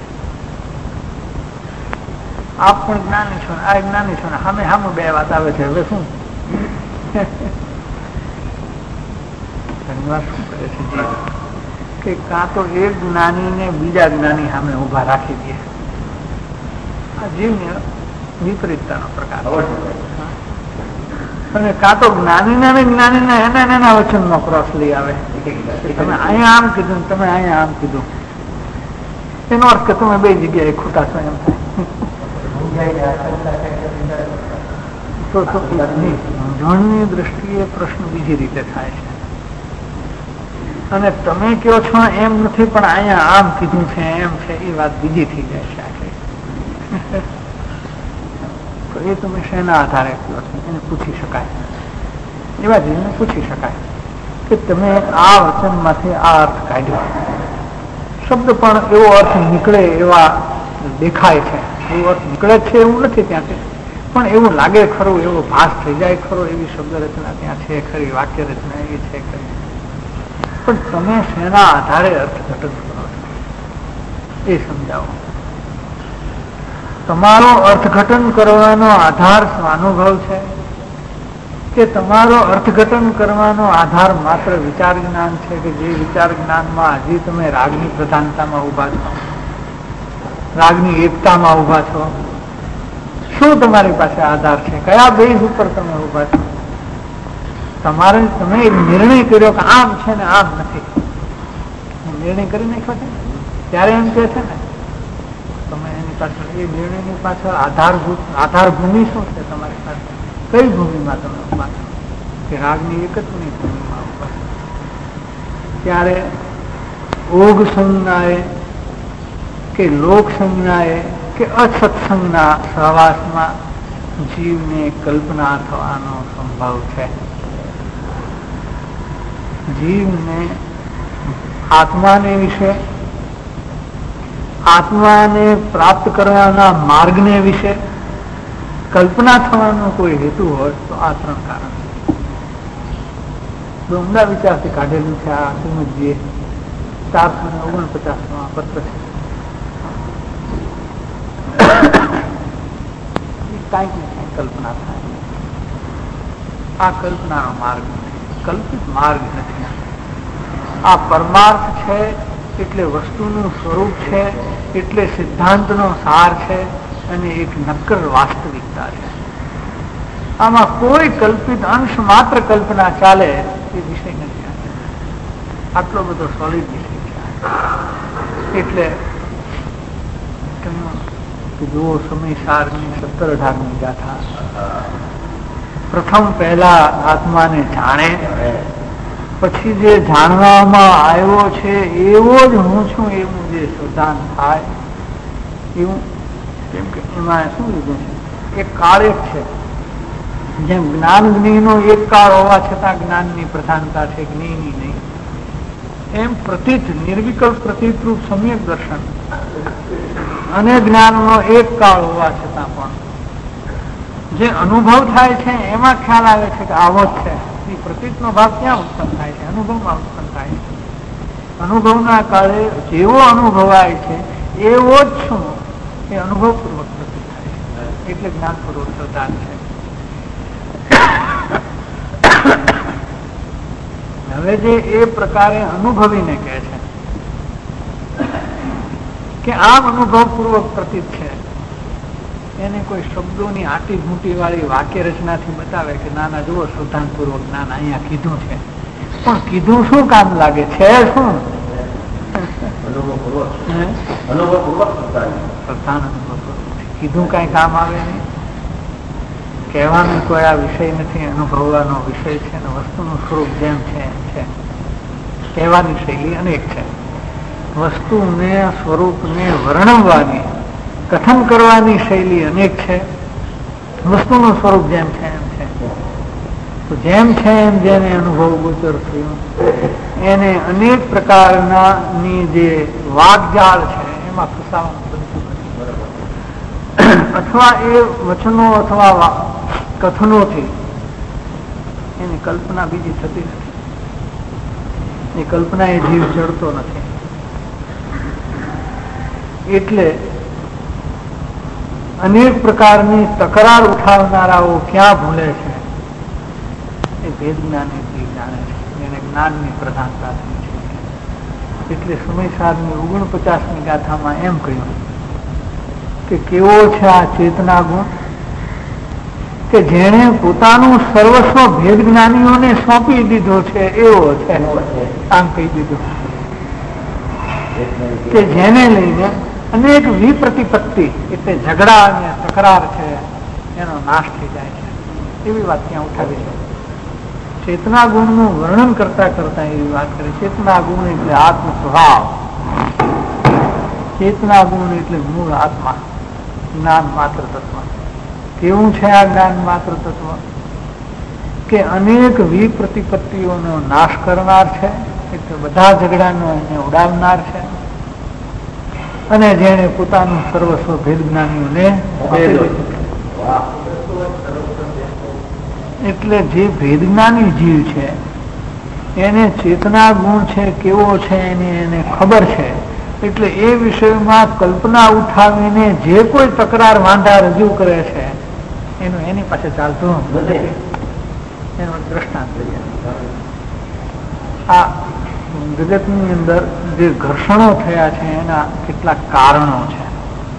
આપ પણ જ્ઞાની છો ને આ જ્ઞાની છો ને સામે સામે બે વાત આવે છે. હવે શું ઘણીવાર શું કરે છે જીવ કે કાં તો એક જ્ઞાનીને બીજા જ્ઞાની સામે ઉભા રાખી દે. આ જીવને વિપરીતતાનો પ્રકાર અને કાં તો જ્ઞાનીના ને જ્ઞાનીના એના એના વચનનો ક્રોસ લઈ આવે. તમે અહીંયા આમ કીધું ને તમે અહીંયા આમ કીધું, એનો અર્થ કે તમે બે જગ્યાએ ખોટા છો એમ થાય. સમજણની દ્રષ્ટિએ પ્રશ્ન બીજી રીતે થાય છે અને તમે કહો છો એમ નથી પણ અહીંયા આમ કીધું છે એમ છે એ વાત બીજી થઈ જાય છે આખી. તો એ તમે શેના આધારે કહો છો એને પૂછી શકાય, એવા જીવને પૂછી શકાય કે તમે આ વચનમાંથી આ અર્થ કાઢ્યો. શબ્દ પણ એવો અર્થ નીકળે એવા દેખાય છે, એવો અર્થ નીકળે છે એવું નથી ત્યાંથી, પણ એવું લાગે ખરું, એવો ભાસ થઈ જાય ખરો, એવી શબ્દ રચના ત્યાં છે ખરી, વાક્ય રચના એવી છે ખરી. પણ તમે શેના આધારે અર્થઘટન કરો છો એ સમજાવો. તમારો અર્થઘટન કરવાનો આધાર સ્વાનુભવ છે કે તમારો અર્થઘટન કરવાનો આધાર માત્ર વિચાર જ્ઞાન છે કે જે વિચાર જ્ઞાનમાં હજી તમે રાગની પ્રધાનતામાં ઉભા છો. રાગની એકતામાં ઉભા છો? શું તમારી પાસે આધાર છે? કયા બેઝ ઉપર તમે ઉભા છો? તમારે તમે એક નિર્ણય કર્યો કે આમ છે ને આમ નથી, નિર્ણય કરી નાખ્યો છે ત્યારે એમ કે છે ને તમે એની પાછળ એ નિર્ણયની પાછળ આધારભૂત આધારભૂમિ શું છે તમારી પાસે? કઈ ભૂમિમાં તમે ઉભા છો? કે રાગની એકત્વની ભૂમિમાં ઉભા છો. ત્યારે ઓઘ સંજ્ઞાએ કે લોક સંજ્ઞાએ કે અસત્સંગના સહવાસમાં જીવને કલ્પના થવાનો સંભવ છે. જીવને આત્માને વિશે, આત્માને પ્રાપ્ત કરવાના માર્ગને વિશે કલ્પના થવાનો કોઈ હેતુ હોય તો આ ત્રણ કારણ છે. ઊંડા વિચારથી કાઢેલું છે. આ સમજીએ ચારસો ને ઓગણપચાસ નો આ પત્ર છે. કાંઈક ને કાંઈક કલ્પના થાય. આ કલ્પનાનો માર્ગ નથી, કલ્પિત માર્ગ નથી. આ પરમાર્થ છે એટલે વસ્તુનું સ્વરૂપ છે, એટલે સિદ્ધાંતનો સાર છે અને એક નક્કર વાસ્તવિકતા છે. આમાં કોઈ કલ્પિત અંશ માત્ર કલ્પના ચાલે એ વિષય નથી. આટલો બધો સોલિડ વિષય છે. એટલે જુઓ સમય સારની સત્તર અઢારની ગાથા. પ્રથમ પહેલા આત્માને જાણે, પછી જે જાણવામાં આવ્યો છે એવો જ હું છું એવું જે સિદ્ધાંત થાય એવું. કેમ કે એમાં શું લીધું છે? એક કાળ એક છે. જેમ જ્ઞાન જ્ઞેયનો એક કાળ હોવા છતાં જ્ઞાનની પ્રધાનતા છે, જ્ઞેયની નહીં. એમ પ્રતીત નિર્વિકલ્પ પ્રતીતરૂપ સમ્યક દર્શન અને જ્ઞાનનો એક કાળ હોવા છતાં પણ જે અનુભવ થાય છે એમાં ખ્યાલ આવે છે કે આવો જ છે. એ પ્રતીતનો ભાગ ક્યાં ઉત્પન્ન થાય છે? અનુભવમાં ઉત્પન્ન થાય છે. અનુભવના કાળે જેવો અનુભવાય છે એવો જ શું એ અનુભવપૂર્વક પ્રતીત થાય છે. એટલે જ્ઞાનપૂર્વક સિદ્ધાંત છે. હવે જે એ પ્રકારે અનુભવીને કહે છે કે આમ અનુભવપૂર્વક પ્રતીત છે, એને કોઈ શબ્દોની આટી ઘૂંટી વાળી વાક્ય રચનાથી બતાવે કે ના ના જુઓ સિદ્ધાંતપૂર્વક ના ના અહીંયા કીધું છે, પણ કીધું શું કામ લાગે છે? શું કીધું કઈ કામ આવે નહીં. કહેવાનો કોઈ આ વિષય નથી, અનુભવવાનો વિષય છે. અને વસ્તુનું સ્વરૂપ જેમ છે એમ છે. કહેવાની શૈલી અનેક છે. વસ્તુને સ્વરૂપને વર્ણવવાની કથન કરવાની શૈલી અનેક છે. વસ્તુનું સ્વરૂપ જેમ છે એમ છે. તો જેમ છે એમ જેને અનુભવ ગોચર થયું એને અનેક પ્રકારના ની જે વાગજાળ છે એમાં ફસાવાનું બનતું નથી. અથવા એ વચનો અથવા કથનોથી એની કલ્પના બીજી થતી નથી. એ કલ્પના એ જીવ જડતો નથી. એટલે અનેક પ્રકારની તકરાર ઉઠાવનારાઓ ક્યાં ભૂલે છે? એ ભેદ જ્ઞાની જીવ જાણે છે, એને જ્ઞાનની પ્રધાનતા થઈ છે. એટલે સમયસારની ઓગણપચાસની ગાથામાં એમ કહ્યું કે કેવો છે આ ચેતના ગુણ કે જેણે પોતાનું સર્વસ્વ ભેદ જ્ઞાનીઓને સોંપી દીધો છે એવો છે. આમ કહી દીધું કે જેને લઈને અનેક વિપ્રતિપત્તિ એટલે ઝઘડા અને તકરાર છે એનો નાશ થઈ જાય છે. એવી વાત ત્યાં ઉઠાવી છે. ચેતના ગુણનું વર્ણન કરતા કરતા એવી વાત કરે. ચેતના ગુણ એટલે આત્મ સ્વભાવ. ચેતના ગુણ એટલે મૂળ આત્મા, જ્ઞાન માત્ર તત્વ. કેવું છે આ જ્ઞાન માત્ર તત્વ? કે અનેક વિપ્રતિપત્તિઓનો નાશ કરનાર છે, એટલે બધા ઝઘડાનો એને ઉડાવનાર છે. અને જેને પોતાનું સર્વસ્વ ભેદ જ્ઞાનીઓને એટલે જે ભેદ જ્ઞાની જીવ છે એને ચેતના ગુણ છે કેવો છે એની એને ખબર છે. એટલે એ વિષયમાં કલ્પના ઉઠાવીને જે કોઈ તકરાર વાંધા રજૂ કરે છે એનું એની પાસે ચાલતું નથી. એનું દ્રષ્ટાંત આ જગતની અંદર જે ઘર્ષણો થયા છે એના કેટલાક કારણો છે.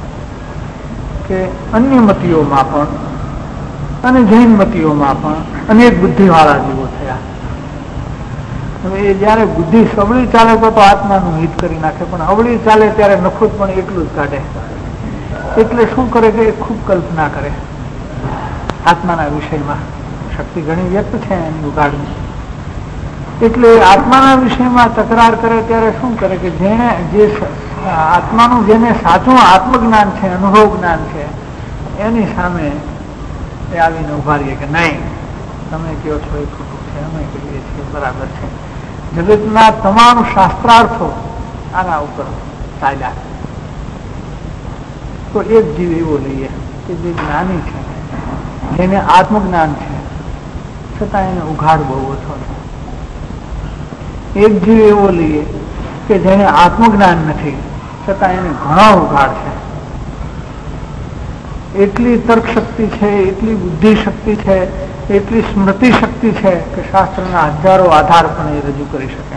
કે અન્ય મતીઓમાં પણ અને જૈન મતીઓમાં પણ અનેક બુદ્ધિવાળા જીવો થયા. હવે એ જયારે બુદ્ધિ સવળી ચાલે તો આત્માનું હિત કરી નાખે, પણ અવળી ચાલે ત્યારે નખુદ પણ એટલું જ કાઢે. એટલે શું કરે કે ખૂબ કલ્પના કરે આત્માના વિષયમાં. શક્તિ ઘણી વ્યક્ત છે એની ઉગાડની. એટલે આત્માના વિષયમાં તકરાર કરે ત્યારે શું કરે કે જેને જે આત્માનું જેને સાચું આત્મજ્ઞાન છે, અનુભવ જ્ઞાન છે, એની સામે એ આવીને ઉભા રહીએ કે નહીં, તમે કહો છો એ ખોટું છે, અમે કહીએ છીએ બરાબર છે. જગતના તમામ શાસ્ત્રાર્થો આના ઉપર ચાલ્યા. તો એક જીવ એવો લઈએ કે જે જ્ઞાની છે, જેને આત્મજ્ઞાન છે, છતાં એને ઉઘાડ બહુ ઓછો છે. એક જીવ એવો લઈએ કે જેને આત્મજ્ઞાન નથી, છતાં એને ઘણો ઉઘાડ છે. એટલી તર્ક શક્તિ છે, એટલી બુદ્ધિ શક્તિ છે, એટલી સ્મૃતિ શક્તિ છે કે શાસ્ત્રના હજારો આધાર પણ એ રજૂ કરી શકે.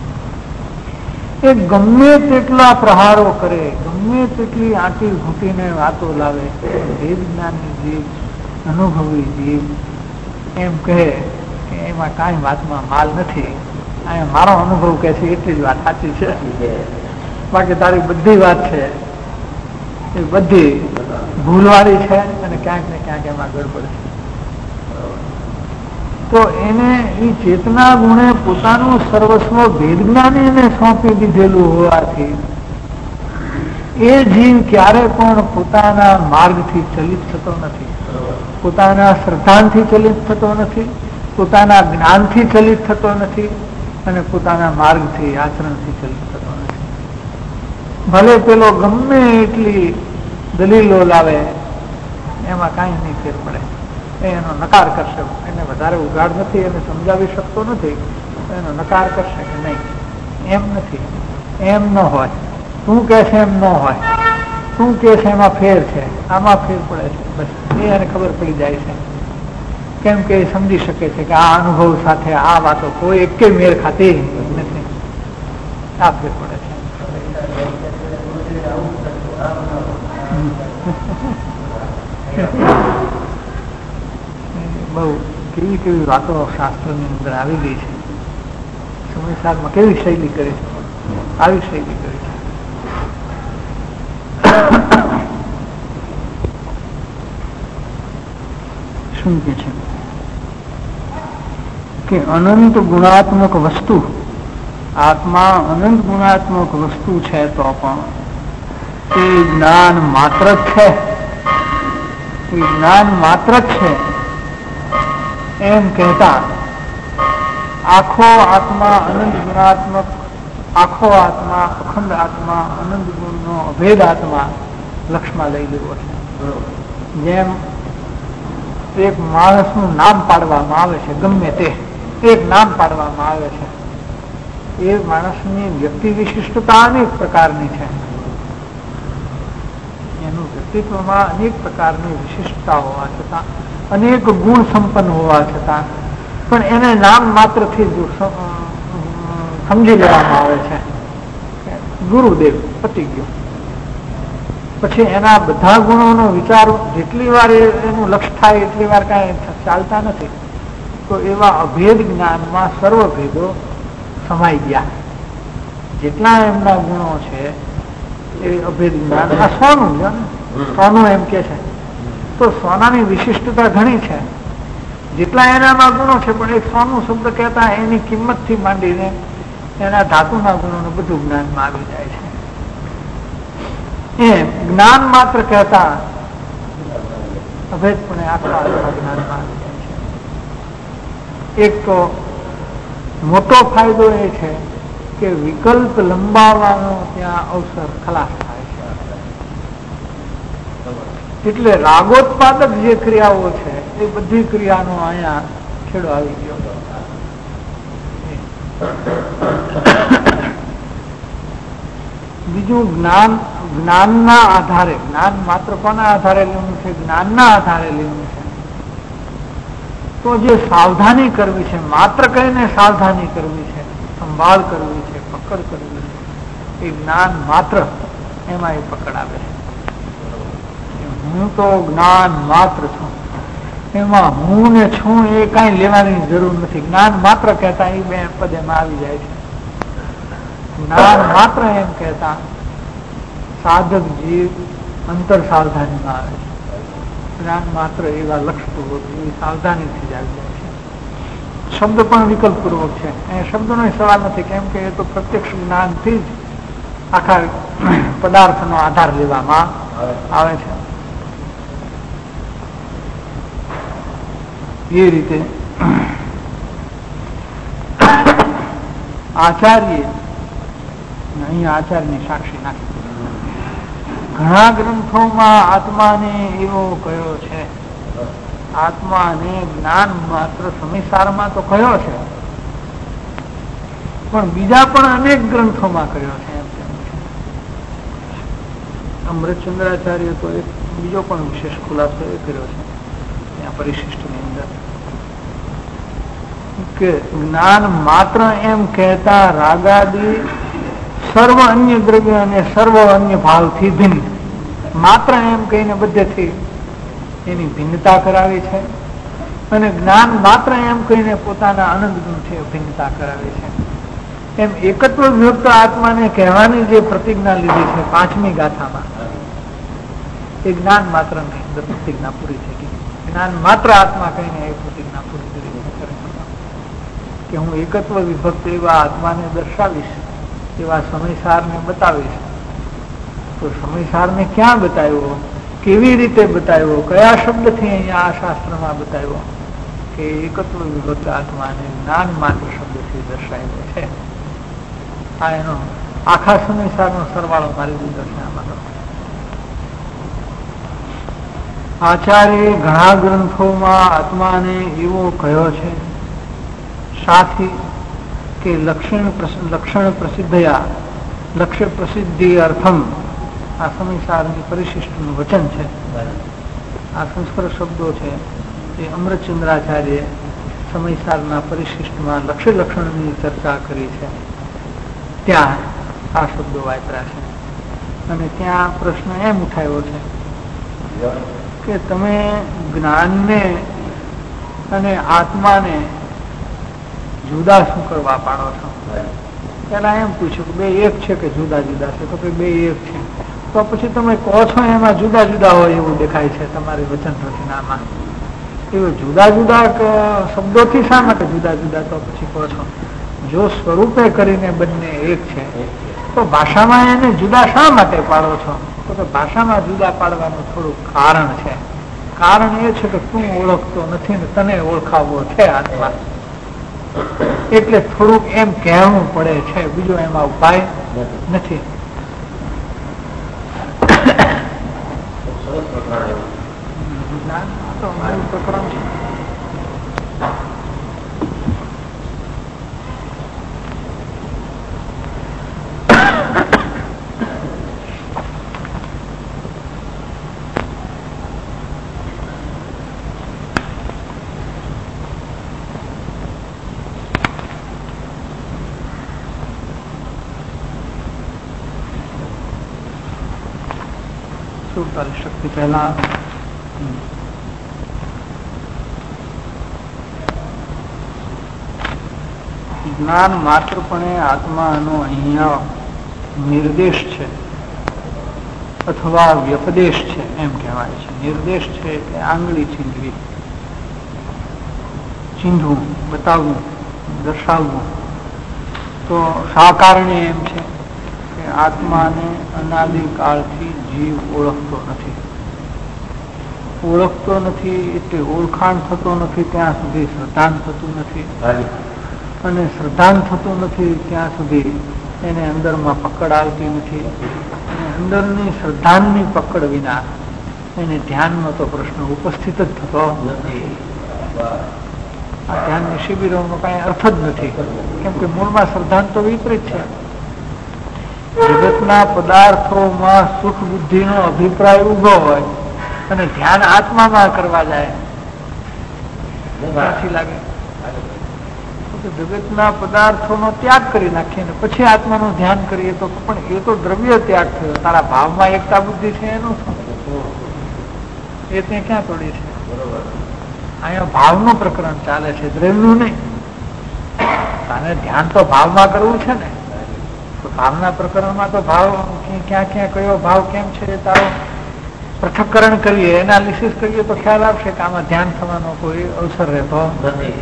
એ ગમે તેટલા પ્રહારો કરે, ગમે તેટલી આંટી ઘૂંટીને વાતો લાવે, વેદ જ્ઞાનની જીવ, અનુભવી જીવ એમ કહે કે એમાં કાંઈ વાતમાં માલ નથી, અહીંયા મારો અનુભવ કે છે એટલી જ વાત સાચી છે, બાકી તારી બધી વાત છે એ બધી ભૂલવાળી છે અને ક્યાંક ને ક્યાંક એમાં ગડબડ છે. તો એને એ ચેતના ગુણે પોતાનું સર્વસ્વ ભેદ જ્ઞાનીને સોંપી દીધેલું હોવાથી એ જીવ ક્યારે પણ પોતાના માર્ગથી ચલિત થતો નથી, પોતાના શ્રદ્ધાથી ચલિત થતો નથી, પોતાના જ્ઞાનથી ચલિત થતો નથી અને પોતાના માર્ગથી આચરણથી ચલિત થતો નથી. ભલે પેલો ગમે એટલી દલીલો લાવે એમાં કાંઈ નહીં ફેર પડે, એનો નકાર કરશે. એને વધારે ઉગાડ નથી, એને સમજાવી શકતો નથી, એનો નકાર કરશે કે નહીં એમ નથી, એમ ન હોય, તું કે છે એમ ન હોય, તું કે છે એમાં ફેર છે, આમાં ફેર પડે છે, બસ એ એને ખબર પડી જાય છે. કેમ કે એ સમજી શકે છે કે આ અનુભવ સાથે આ વાતો કોઈ એક મેળ ખાતી નથી, આ ફેર પડે છે. બહુ કેવી કેવી વાતો શાસ્ત્રની અંદર આવી ગઈ છે. સમય સારમાં કેવી શૈલી કરી છે, આવી શૈલી કરી છે. શું કે છે કે અનંત ગુણાત્મક વસ્તુ, આત્મા અનંત ગુણાત્મક વસ્તુ છે તો પણ એ જ્ઞાન માત્ર જ છે, એ જ્ઞાન માત્ર જ છે એમ કહેતા આખો આત્મા અનંત ગુણાત્મક, આખો આત્મા અખંડ આત્મા, અનંત ગુણનો અભેદ આત્મા લક્ષમાં લઈ લેવો છે. જેમ એક માણસનું નામ પાડવામાં આવે છે, ગમે તે એક નામ પાડવામાં આવે છે, એ માણસની વ્યક્તિ વિશિષ્ટતા અનેક પ્રકારની છે, એનું વ્યક્તિત્વમાં અનેક પ્રકારની વિશિષ્ટતા હોવા છતાં, અનેક ગુણ સંપન્ન હોવા છતાં પણ એને નામ માત્રથી જ સમજી લેવામાં આવે છે. ગુરુદેવ પતી ગયો, પછી એના બધા ગુણોનો વિચાર જેટલી વાર એનું લક્ષ થાય એટલી વાર કાંઈ ચાલતા નથી. તો એવા અભેદ જ્ઞાનમાં સર્વ ભેદો સમાઈ ગયા. જેટલા એમના ગુણો છે એ અભેદ જ્ઞાન, આ સોનું છે ને, સોનું એમ કે છે, તો સોનાની વિશિષ્ટતા ઘણી છે. જેટલા એનામાં ગુણો છે પણ એક સોનું શબ્દ કહેતા એની કિંમતથી માંડીને એના ધાતુના ગુણોનું બધું જ્ઞાનમાં આવી જાય છે. એમ જ્ઞાન માત્ર કહેતા અભેદપણે આખા જ્ઞાનમાં આવી જાય છે. એક તો મોટો ફાયદો એ છે કે વિકલ્પ લંબાવવાનો ત્યાં અવસર ખલાસ થાય છે. એટલે રાગોત્પાદક જે ક્રિયાઓ છે એ બધી ક્રિયાનો અહીંયા છેડો આવી ગયો. બીજું જ્ઞાન, જ્ઞાનના આધારે, જ્ઞાન માત્ર કોના આધારે લેવું છે? જ્ઞાનના આધારે લેવું છે. તો જે સાવધાની કરવી છે, માત્ર કહીને સાવધાની કરવી છે, સંભાળ કરવી છે, પકડ કરવી છે, એ જ્ઞાન માત્ર એમાં એ પકડ આવે છે. હું તો જ્ઞાન માત્ર છું. એમાં હું ને છું એ કઈ લેવાની જરૂર નથી. જ્ઞાન માત્ર કહેતા એ બે પદ એમાં આવી જાય છે. જ્ઞાન માત્ર એમ કહેતા સાધક જીવ અંતર સાવધાનીમાં આવે છે. જ્ઞાન માત્ર એવા લક્ષ્યપૂર્વક એવી સાવધાનીથી જ આવી જાય છે. શબ્દ પણ વિકલ્પ પૂર્વક છે. એ શબ્દનો સવાલ નથી, કેમ કે એ તો પ્રત્યક્ષ જ્ઞાનથી જ આખા પદાર્થનો આધાર લેવામાં આવે છે. એ રીતે આચાર્ય અહીંયા આચાર્યની સાક્ષી નાખી. ઘણા ગ્રંથોમાં આત્માને એવો કયો છે, આત્માને જ્ઞાન માત્ર સમિસારમાં તો કયો છે, પણ બીજા પણ અનેક ગ્રંથોમાં કયો છે. અમૃતચંદ્રાચાર્ય તો એક બીજો પણ વિશેષ ખુલાસો એ કર્યો છે ત્યાં પરિશિષ્ટની અંદર કે જ્ઞાન માત્ર એમ કહેતા રાગાદી સર્વ અન્ય દ્રવ્ય અને સર્વ અન્ય ભાવથી ભિન્ન, માત્ર એમ કહીને બધેથી એની ભિન્નતા કરાવી છે. અને જ્ઞાન માત્ર એમ કહીને પોતાના આનંદ ગુણથી ભિન્નતા કરાવી છે. એમ એકત્વ વિભક્ત આત્માને કહેવાની જે પ્રતિજ્ઞા લીધી છે પાંચમી ગાથામાં, એ જ્ઞાન માત્ર ની અંદર પ્રતિજ્ઞા પૂરી થઈ ગઈ. જ્ઞાન માત્ર આત્મા કહીને એ પ્રતિજ્ઞા પૂરી કરી કે હું એકત્વ વિભક્ત એવા આત્માને દર્શાવીશ, એવા સમયસારને બતાવીશ. તો સમયસારને ક્યાં બતાવ્યો, કેવી રીતે બતાવ્યો, કયા શબ્દથી અહીંયા આ શાસ્ત્રમાં બતાવ્યો કે એકત્વ વિભક્ત આત્માને જ્ઞાન માત્ર શબ્દથી દર્શાવ્યો છે. આ એનો આખા સમયસારનો સરવાળો મારી દીધો છે આમાં. આચાર્ય ઘણા ગ્રંથોમાં આત્માને એવો કયો છે સાથી કે લક્ષણ લક્ષણ પ્રસિદ્ધયા લક્ષ્ય પ્રસિદ્ધિ અર્થમ, આ સમયસારની પરિશિષ્ટનું વચન છે. આ સંસ્કૃત શબ્દો છે એ અમૃતચંદ્રાચાર્ય સમયસારના પરિશિષ્ટમાં લક્ષ્ય લક્ષણની ચર્ચા કરી છે, ત્યાં આ શબ્દો વાપર્યા છે. અને ત્યાં પ્રશ્ન એમ ઉઠાવ્યો છે કે તમે જ્ઞાનને અને આત્માને જુદા શું કરવા પાડો છો? પેલા એમ પૂછ્યું કે બે એક છે કે જુદા જુદા છે? તો કે બે એક છે. તો પછી તમે કહો છો એમાં જુદા જુદા હોય એવું દેખાય છે તમારી વચન રચનામાં. એવું જુદા જુદા શબ્દોથી શા માટે જુદા જુદા તો પછી કહો છો? જો સ્વરૂપે કરીને બંને એક છે તો ભાષામાં એને જુદા શા માટે પાડો છો? તો કે ભાષામાં જુદા પાડવાનું થોડું કારણ છે. કારણ એ છે કે તું ઓળખતો નથી ને તને ઓળખાવવો છે આત્મા, એટલે થોડુંક એમ કહેવું પડે છે, બીજો એમાં ઉપાય નથી. તો મારું પ્રકરણ છે. શક્તિ પહેલા જ્ઞાન માત્રપણે આત્માનો અહીંયા નિર્દેશ છે અથવા વ્યપદેશ છે એમ કહેવાય છે. નિર્દેશ છે એટલે આંગળી ચીંધવી, ચીંધવું, બતાવવું, દર્શાવવું. તો સાકારણે એમ છે કે આત્માને અનાદિકાળથી જીવ ઓળખતો નથી. ઓળખતો નથી એટલે ઓળખાણ થતો નથી ત્યાં સુધી શ્રદ્ધાન થતું નથી, અને શ્રદ્ધાન થતું નથી ત્યાં સુધી એને અંદરમાં પકડ આવતી નથી. અને અંદરની શ્રદ્ધાની પકડ વિના એને ધ્યાનનો તો પ્રશ્ન ઉપસ્થિત જ થતો નથી. આ ધ્યાનની શિબિરોનો કઈ અર્થ જ નથી, કેમ કે મૂળમાં શ્રદ્ધાન તો વિપરીત છે. જગતના પદાર્થોમાં સુખ બુદ્ધિનો અભિપ્રાય ઉભો હોય અને ધ્યાન આત્મામાં કરવા જાય લાગે. જગતના પદાર્થોનો ત્યાગ કરી નાખીએ ને પછી આત્માનું ધ્યાન કરીએ તો પણ એ તો દ્રવ્ય ત્યાગ થયો. તારા ભાવમાં એકતા બુદ્ધિ છે એનું શું? એ ત્યાં ક્યાં તોડી છે? અહીંયા ભાવનું પ્રકરણ ચાલે છે, દ્રવ્યનું નહીં. અને ધ્યાન તો ભાવમાં કરવું છે ને. તો ભાવના પ્રકરણમાં તો ભાવ ક્યાં ક્યાં કયો ભાવ કેમ છે તારો પૃથક્કરણ કરીએ, એનાલિસિસ કરીએ તો ખ્યાલ આવશે કે આમાં ધ્યાન થવાનો કોઈ અવસર રહેતો નથી.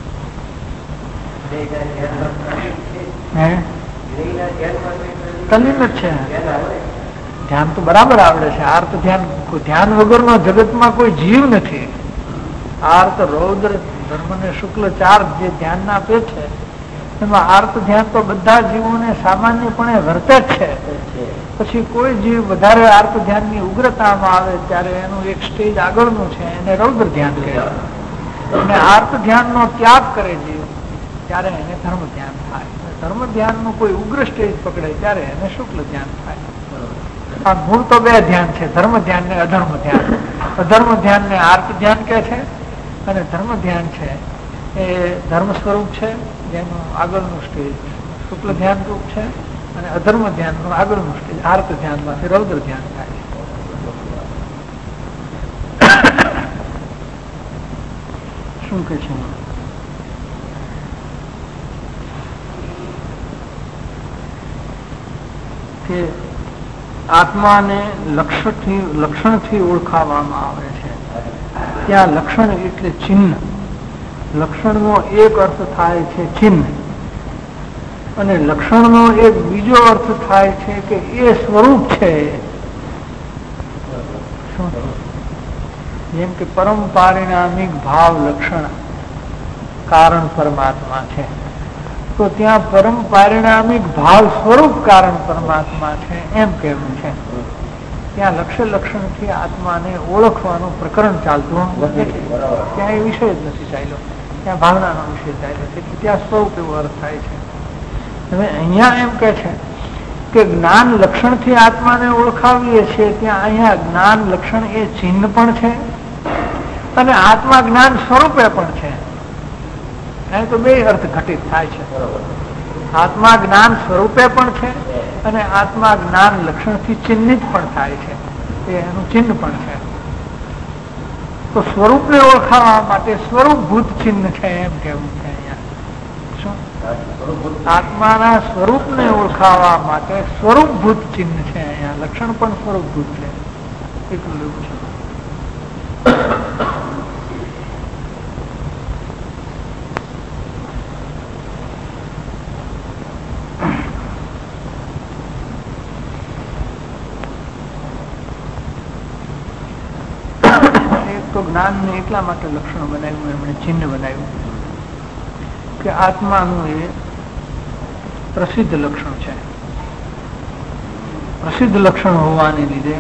તલ્લીન જ છે. ધ્યાન તો બરાબર આવડે છે. આર્ત ધ્યાન ધ્યાન વગરનો જગતમાં કોઈ જીવ નથી. આર્ત, રૌદ્ર, ધર્મ ને શુક્લ ચાર જે ધ્યાન આપે છે એમાં આર્ત ધ્યાન તો બધા જીવોને સામાન્યપણે વર્તે જ છે. પછી કોઈ જીવ વધારે આર્ત ધ્યાનની ઉગ્રતામાં આવે ત્યારે એનું એક સ્ટેજ આગળનું છે, એને રૌદ્ર ધ્યાન કહેવાય. અને આર્ત ધ્યાનનો ત્યાગ કરે જીવ ત્યારે એને ધર્મ ધ્યાન થાય. ધર્મ ધ્યાનનું કોઈ ઉગ્ર સ્ટેજ પકડે ત્યારે એને શુક્લ ધ્યાન થાય. આ મૂળ તો બે ધ્યાન છે, ધર્મ ધ્યાન ને અધર્મ ધ્યાન. અધર્મ ધ્યાન ને આર્ત ધ્યાન કહે છે અને ધર્મ ધ્યાન છે એ ધર્મ સ્વરૂપ છે, જેનું આગળનું સ્ટેજ શુક્લ ધ્યાન રૂપ છે. અને અધર્મ ધ્યાનનું આગળનું સ્ટેજ આર્ત ધ્યાનમાંથી રૌદ્ર ધ્યાન થાય. શું કે છે? કે આત્માને લક્ષણથી લક્ષણથી ઓળખાવામાં આવે છે. ત્યાં લક્ષણ એટલે ચિહ્ન. લક્ષણનો એક અર્થ થાય છે ચિહ્ન, અને લક્ષણનો એક બીજો અર્થ થાય છે કે એ સ્વરૂપ છે. જેમ કે પરમ પારિણામિક ભાવ લક્ષણ કારણ પરમાત્મા છે, તો ત્યાં પરમ પારિણામિક ભાવ સ્વરૂપ કારણ પરમાત્મા છે એમ કહેવું છે. ત્યાં લક્ષ્ય લક્ષણથી આત્માને ઓળખવાનું પ્રકરણ ચાલતું નથી. ત્યાં એ વિષય જ નથી ચાલ્યો, ત્યાં ભાવનાનો વિષય ચાલ્યો છે. ત્યાં સ્વરૂપ એવો અર્થ થાય છે. હવે અહીંયા એમ કે છે કે જ્ઞાન લક્ષણથી આત્માને ઓળખાવીએ છીએ, ત્યાં અહીંયા જ્ઞાન લક્ષણ એ ચિહ્ન પણ છે અને આત્મા જ્ઞાન સ્વરૂપે પણ છે. અહીં તો બે અર્થ ઘટિત થાય છે. આત્મા જ્ઞાન સ્વરૂપે પણ છે અને આત્મા જ્ઞાન લક્ષણથી ચિહ્નિત પણ થાય છે, એ એનું ચિહ્ન પણ છે. તો સ્વરૂપને ઓળખાવા માટે સ્વરૂપભૂત ચિહ્ન છે એમ કેવું છે. અહીંયા શું આત્માના સ્વરૂપને ઓળખાવા માટે સ્વરૂપભૂત ચિહ્ન છે. અહીંયા લક્ષણ પણ સ્વરૂપભૂત છે એટલું લેવું છે. જ્ઞાન ને એટલા માટે લક્ષણ બનાવ્યું, એમણે ચિહ્ન બનાવ્યું કે આત્માનું એ પ્રસિદ્ધ લક્ષણ છે. પ્રસિદ્ધ લક્ષણ હોવાને લીધે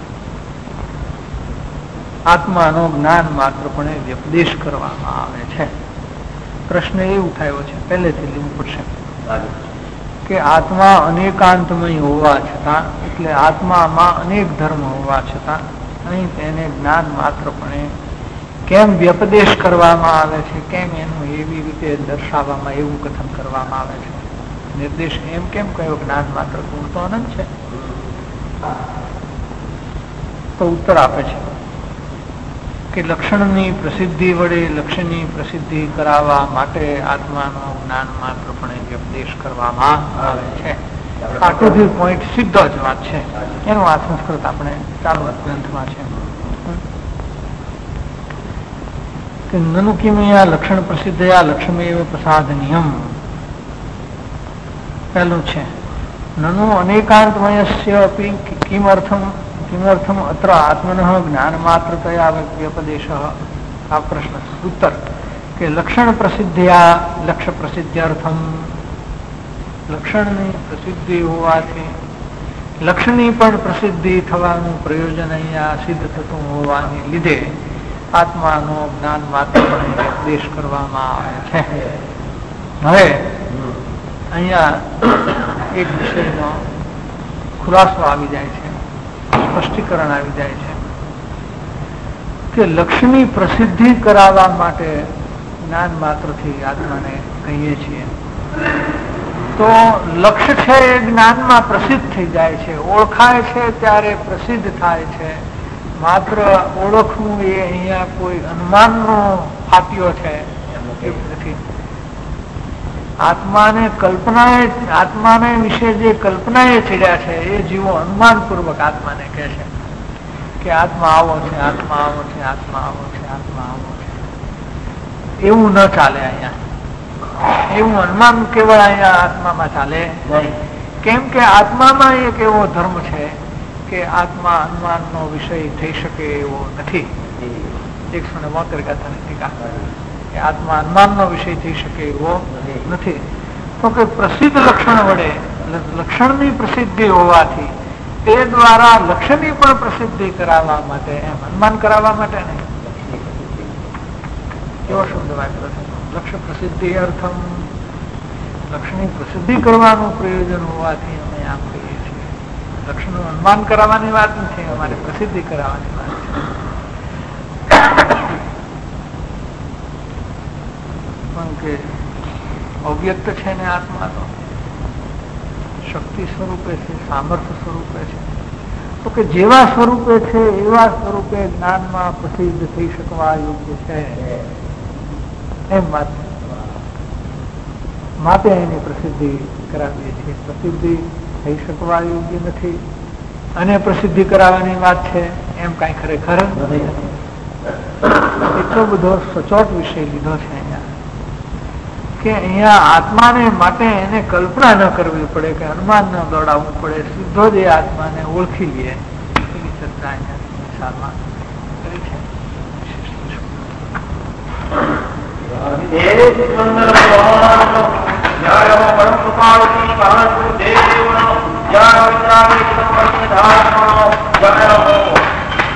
આત્માનો જ્ઞાન માત્રપણે વ્યપદેશ કરવામાં આવે છે. પ્રશ્ન એ ઉઠાયો છે, પહેલેથી લેવું પડશે કે આત્મા અનેકાંતમય હોવા છતાં, એટલે આત્મામાં અનેક ધર્મ હોવા છતાં અહીં તેને જ્ઞાન માત્રપણે કેમ વ્યપદેશ કરવામાં આવે છે, કેમ એનું એવી રીતે દર્શાવવામાં, એવું કથન કરવામાં આવે છે. નિર્દેશ એમ કેમ કયો જ્ઞાન માત્ર ગુણ તો અનંત છે? તો ઉત્તર આપે છે કે લક્ષણની પ્રસિદ્ધિ વડે લક્ષ્યની પ્રસિદ્ધિ કરાવવા માટે આત્માનો જ્ઞાન માત્રપણે વ્યપદેશ કરવામાં આવે છે. આ ટુ ધી પોઈન્ટ સીધો જ વાત છે. એનું આ સંસ્કૃત આપણે ચાલુ ગ્રંથમાં છે કે નનુ કિમયા લક્ષણ પ્રસિદ્ધયા લક્ષ્યમેવ પ્રસાદનિયમ. પહેલું છે નનુ અનેકાંતમયસ્ય અપી કિમર્થમ કિમર્થમ અત્ર આત્મનઃ જ્ઞાન માત્રતયા વ્યપદેશ. આ પ્રશ્ન ઉત્તર કે લક્ષણ પ્રસિદ્ધયા લક્ષ્ય પ્રસિદ્ધ્યર્થમ, લક્ષણની પ્રસિદ્ધિ હોવાથી લક્ષની પણ પ્રસિદ્ધિ થવાનું પ્રયોજન અહીંયા સિદ્ધ થતું હોવાને લીધે આત્માનો જ્ઞાન માત્ર ઉપદેશ કરવામાં આવે છે. હવે અહીંયા એક વિષયનો ખુલાસો આવી જાય છે, સ્પષ્ટીકરણ આવી જાય છે કે લક્ષ્યની પ્રસિદ્ધિ કરાવવા માટે જ્ઞાન માત્રથી આત્માને કહીએ છીએ તો લક્ષ્ય છે એ જ્ઞાનમાં પ્રસિદ્ધ થઈ જાય છે, ઓળખાય છે ત્યારે પ્રસિદ્ધ થાય છે. માત્ર ઓળખવું એ અહીંયા કોઈ અનુમાનનો ફાટ્યો છે એવું નથી. આત્માને કલ્પનાએ આત્માને વિશે જે કલ્પનાએ ચડ્યા છે એ જીવો અનુમાન પૂર્વક આત્માને કહે છે કે આત્મા આવો છે, આત્મા આવો છે, આત્મા આવો છે, આત્મા આવો છે. એવું ન ચાલે અહીંયા. એવું અનુમાન કેવળ અહીંયા આત્મામાં ચાલે કેમ કે આત્મામાં એક એવો ધર્મ છે કે આત્મા અનુમાનનો વિષય થઈ શકે એવો નથી. એકસો ને બોતેર ગાથાની ટીકા કે આત્મા અનુમાનનો વિષય થઈ શકે એવો નથી. તો કે પ્રસિદ્ધ લક્ષણ વડે લક્ષણની પ્રસિદ્ધિ હોવાથી તે દ્વારા લક્ષણની પણ પ્રસિદ્ધિ કરાવવા માટે, એમ અનુમાન કરાવવા માટે નહીં. કેવો શબ્દ વાપર્યો છે? લક્ષ્ય પ્રસિદ્ધિ અર્થમ, લક્ષણની પ્રસિદ્ધિ કરવાનું પ્રયોજન હોવાથી અમે આમ કહીએ છીએ. લક્ષણનું અનુમાન કરાવવાની વાત નથી, અમારે પ્રસિદ્ધિ કરાવવાની વાત છે. પણ કે અવ્યક્ત છે ને આત્મા તો શક્તિ સ્વરૂપે છે, સામર્થ્ય સ્વરૂપે છે. તો કે જેવા સ્વરૂપે છે એવા સ્વરૂપે જ્ઞાનમાં પ્રસિદ્ધ થઈ શકવા યોગ્ય છે એમ વાત. માટે એની પ્રસિદ્ધિ કરાવીએ છીએ. પ્રસિદ્ધિ થઈ શકવા યોગ્ય નથી અને પ્રસિદ્ધિ કરાવવાની વાત છે એમ કઈ ખરેખર નથી. એટલો બધો સચોટ વિષય લીધો છે અહીંયા કે અહીંયા આત્માને માટે એને કલ્પના ન કરવી પડે કે અનુમાન ન દોડાવવું પડે, સીધો જ એ આત્માને ઓળખી લે એવી ચર્ચા અહીંયા વિશાળમાં કરી છે. પરમ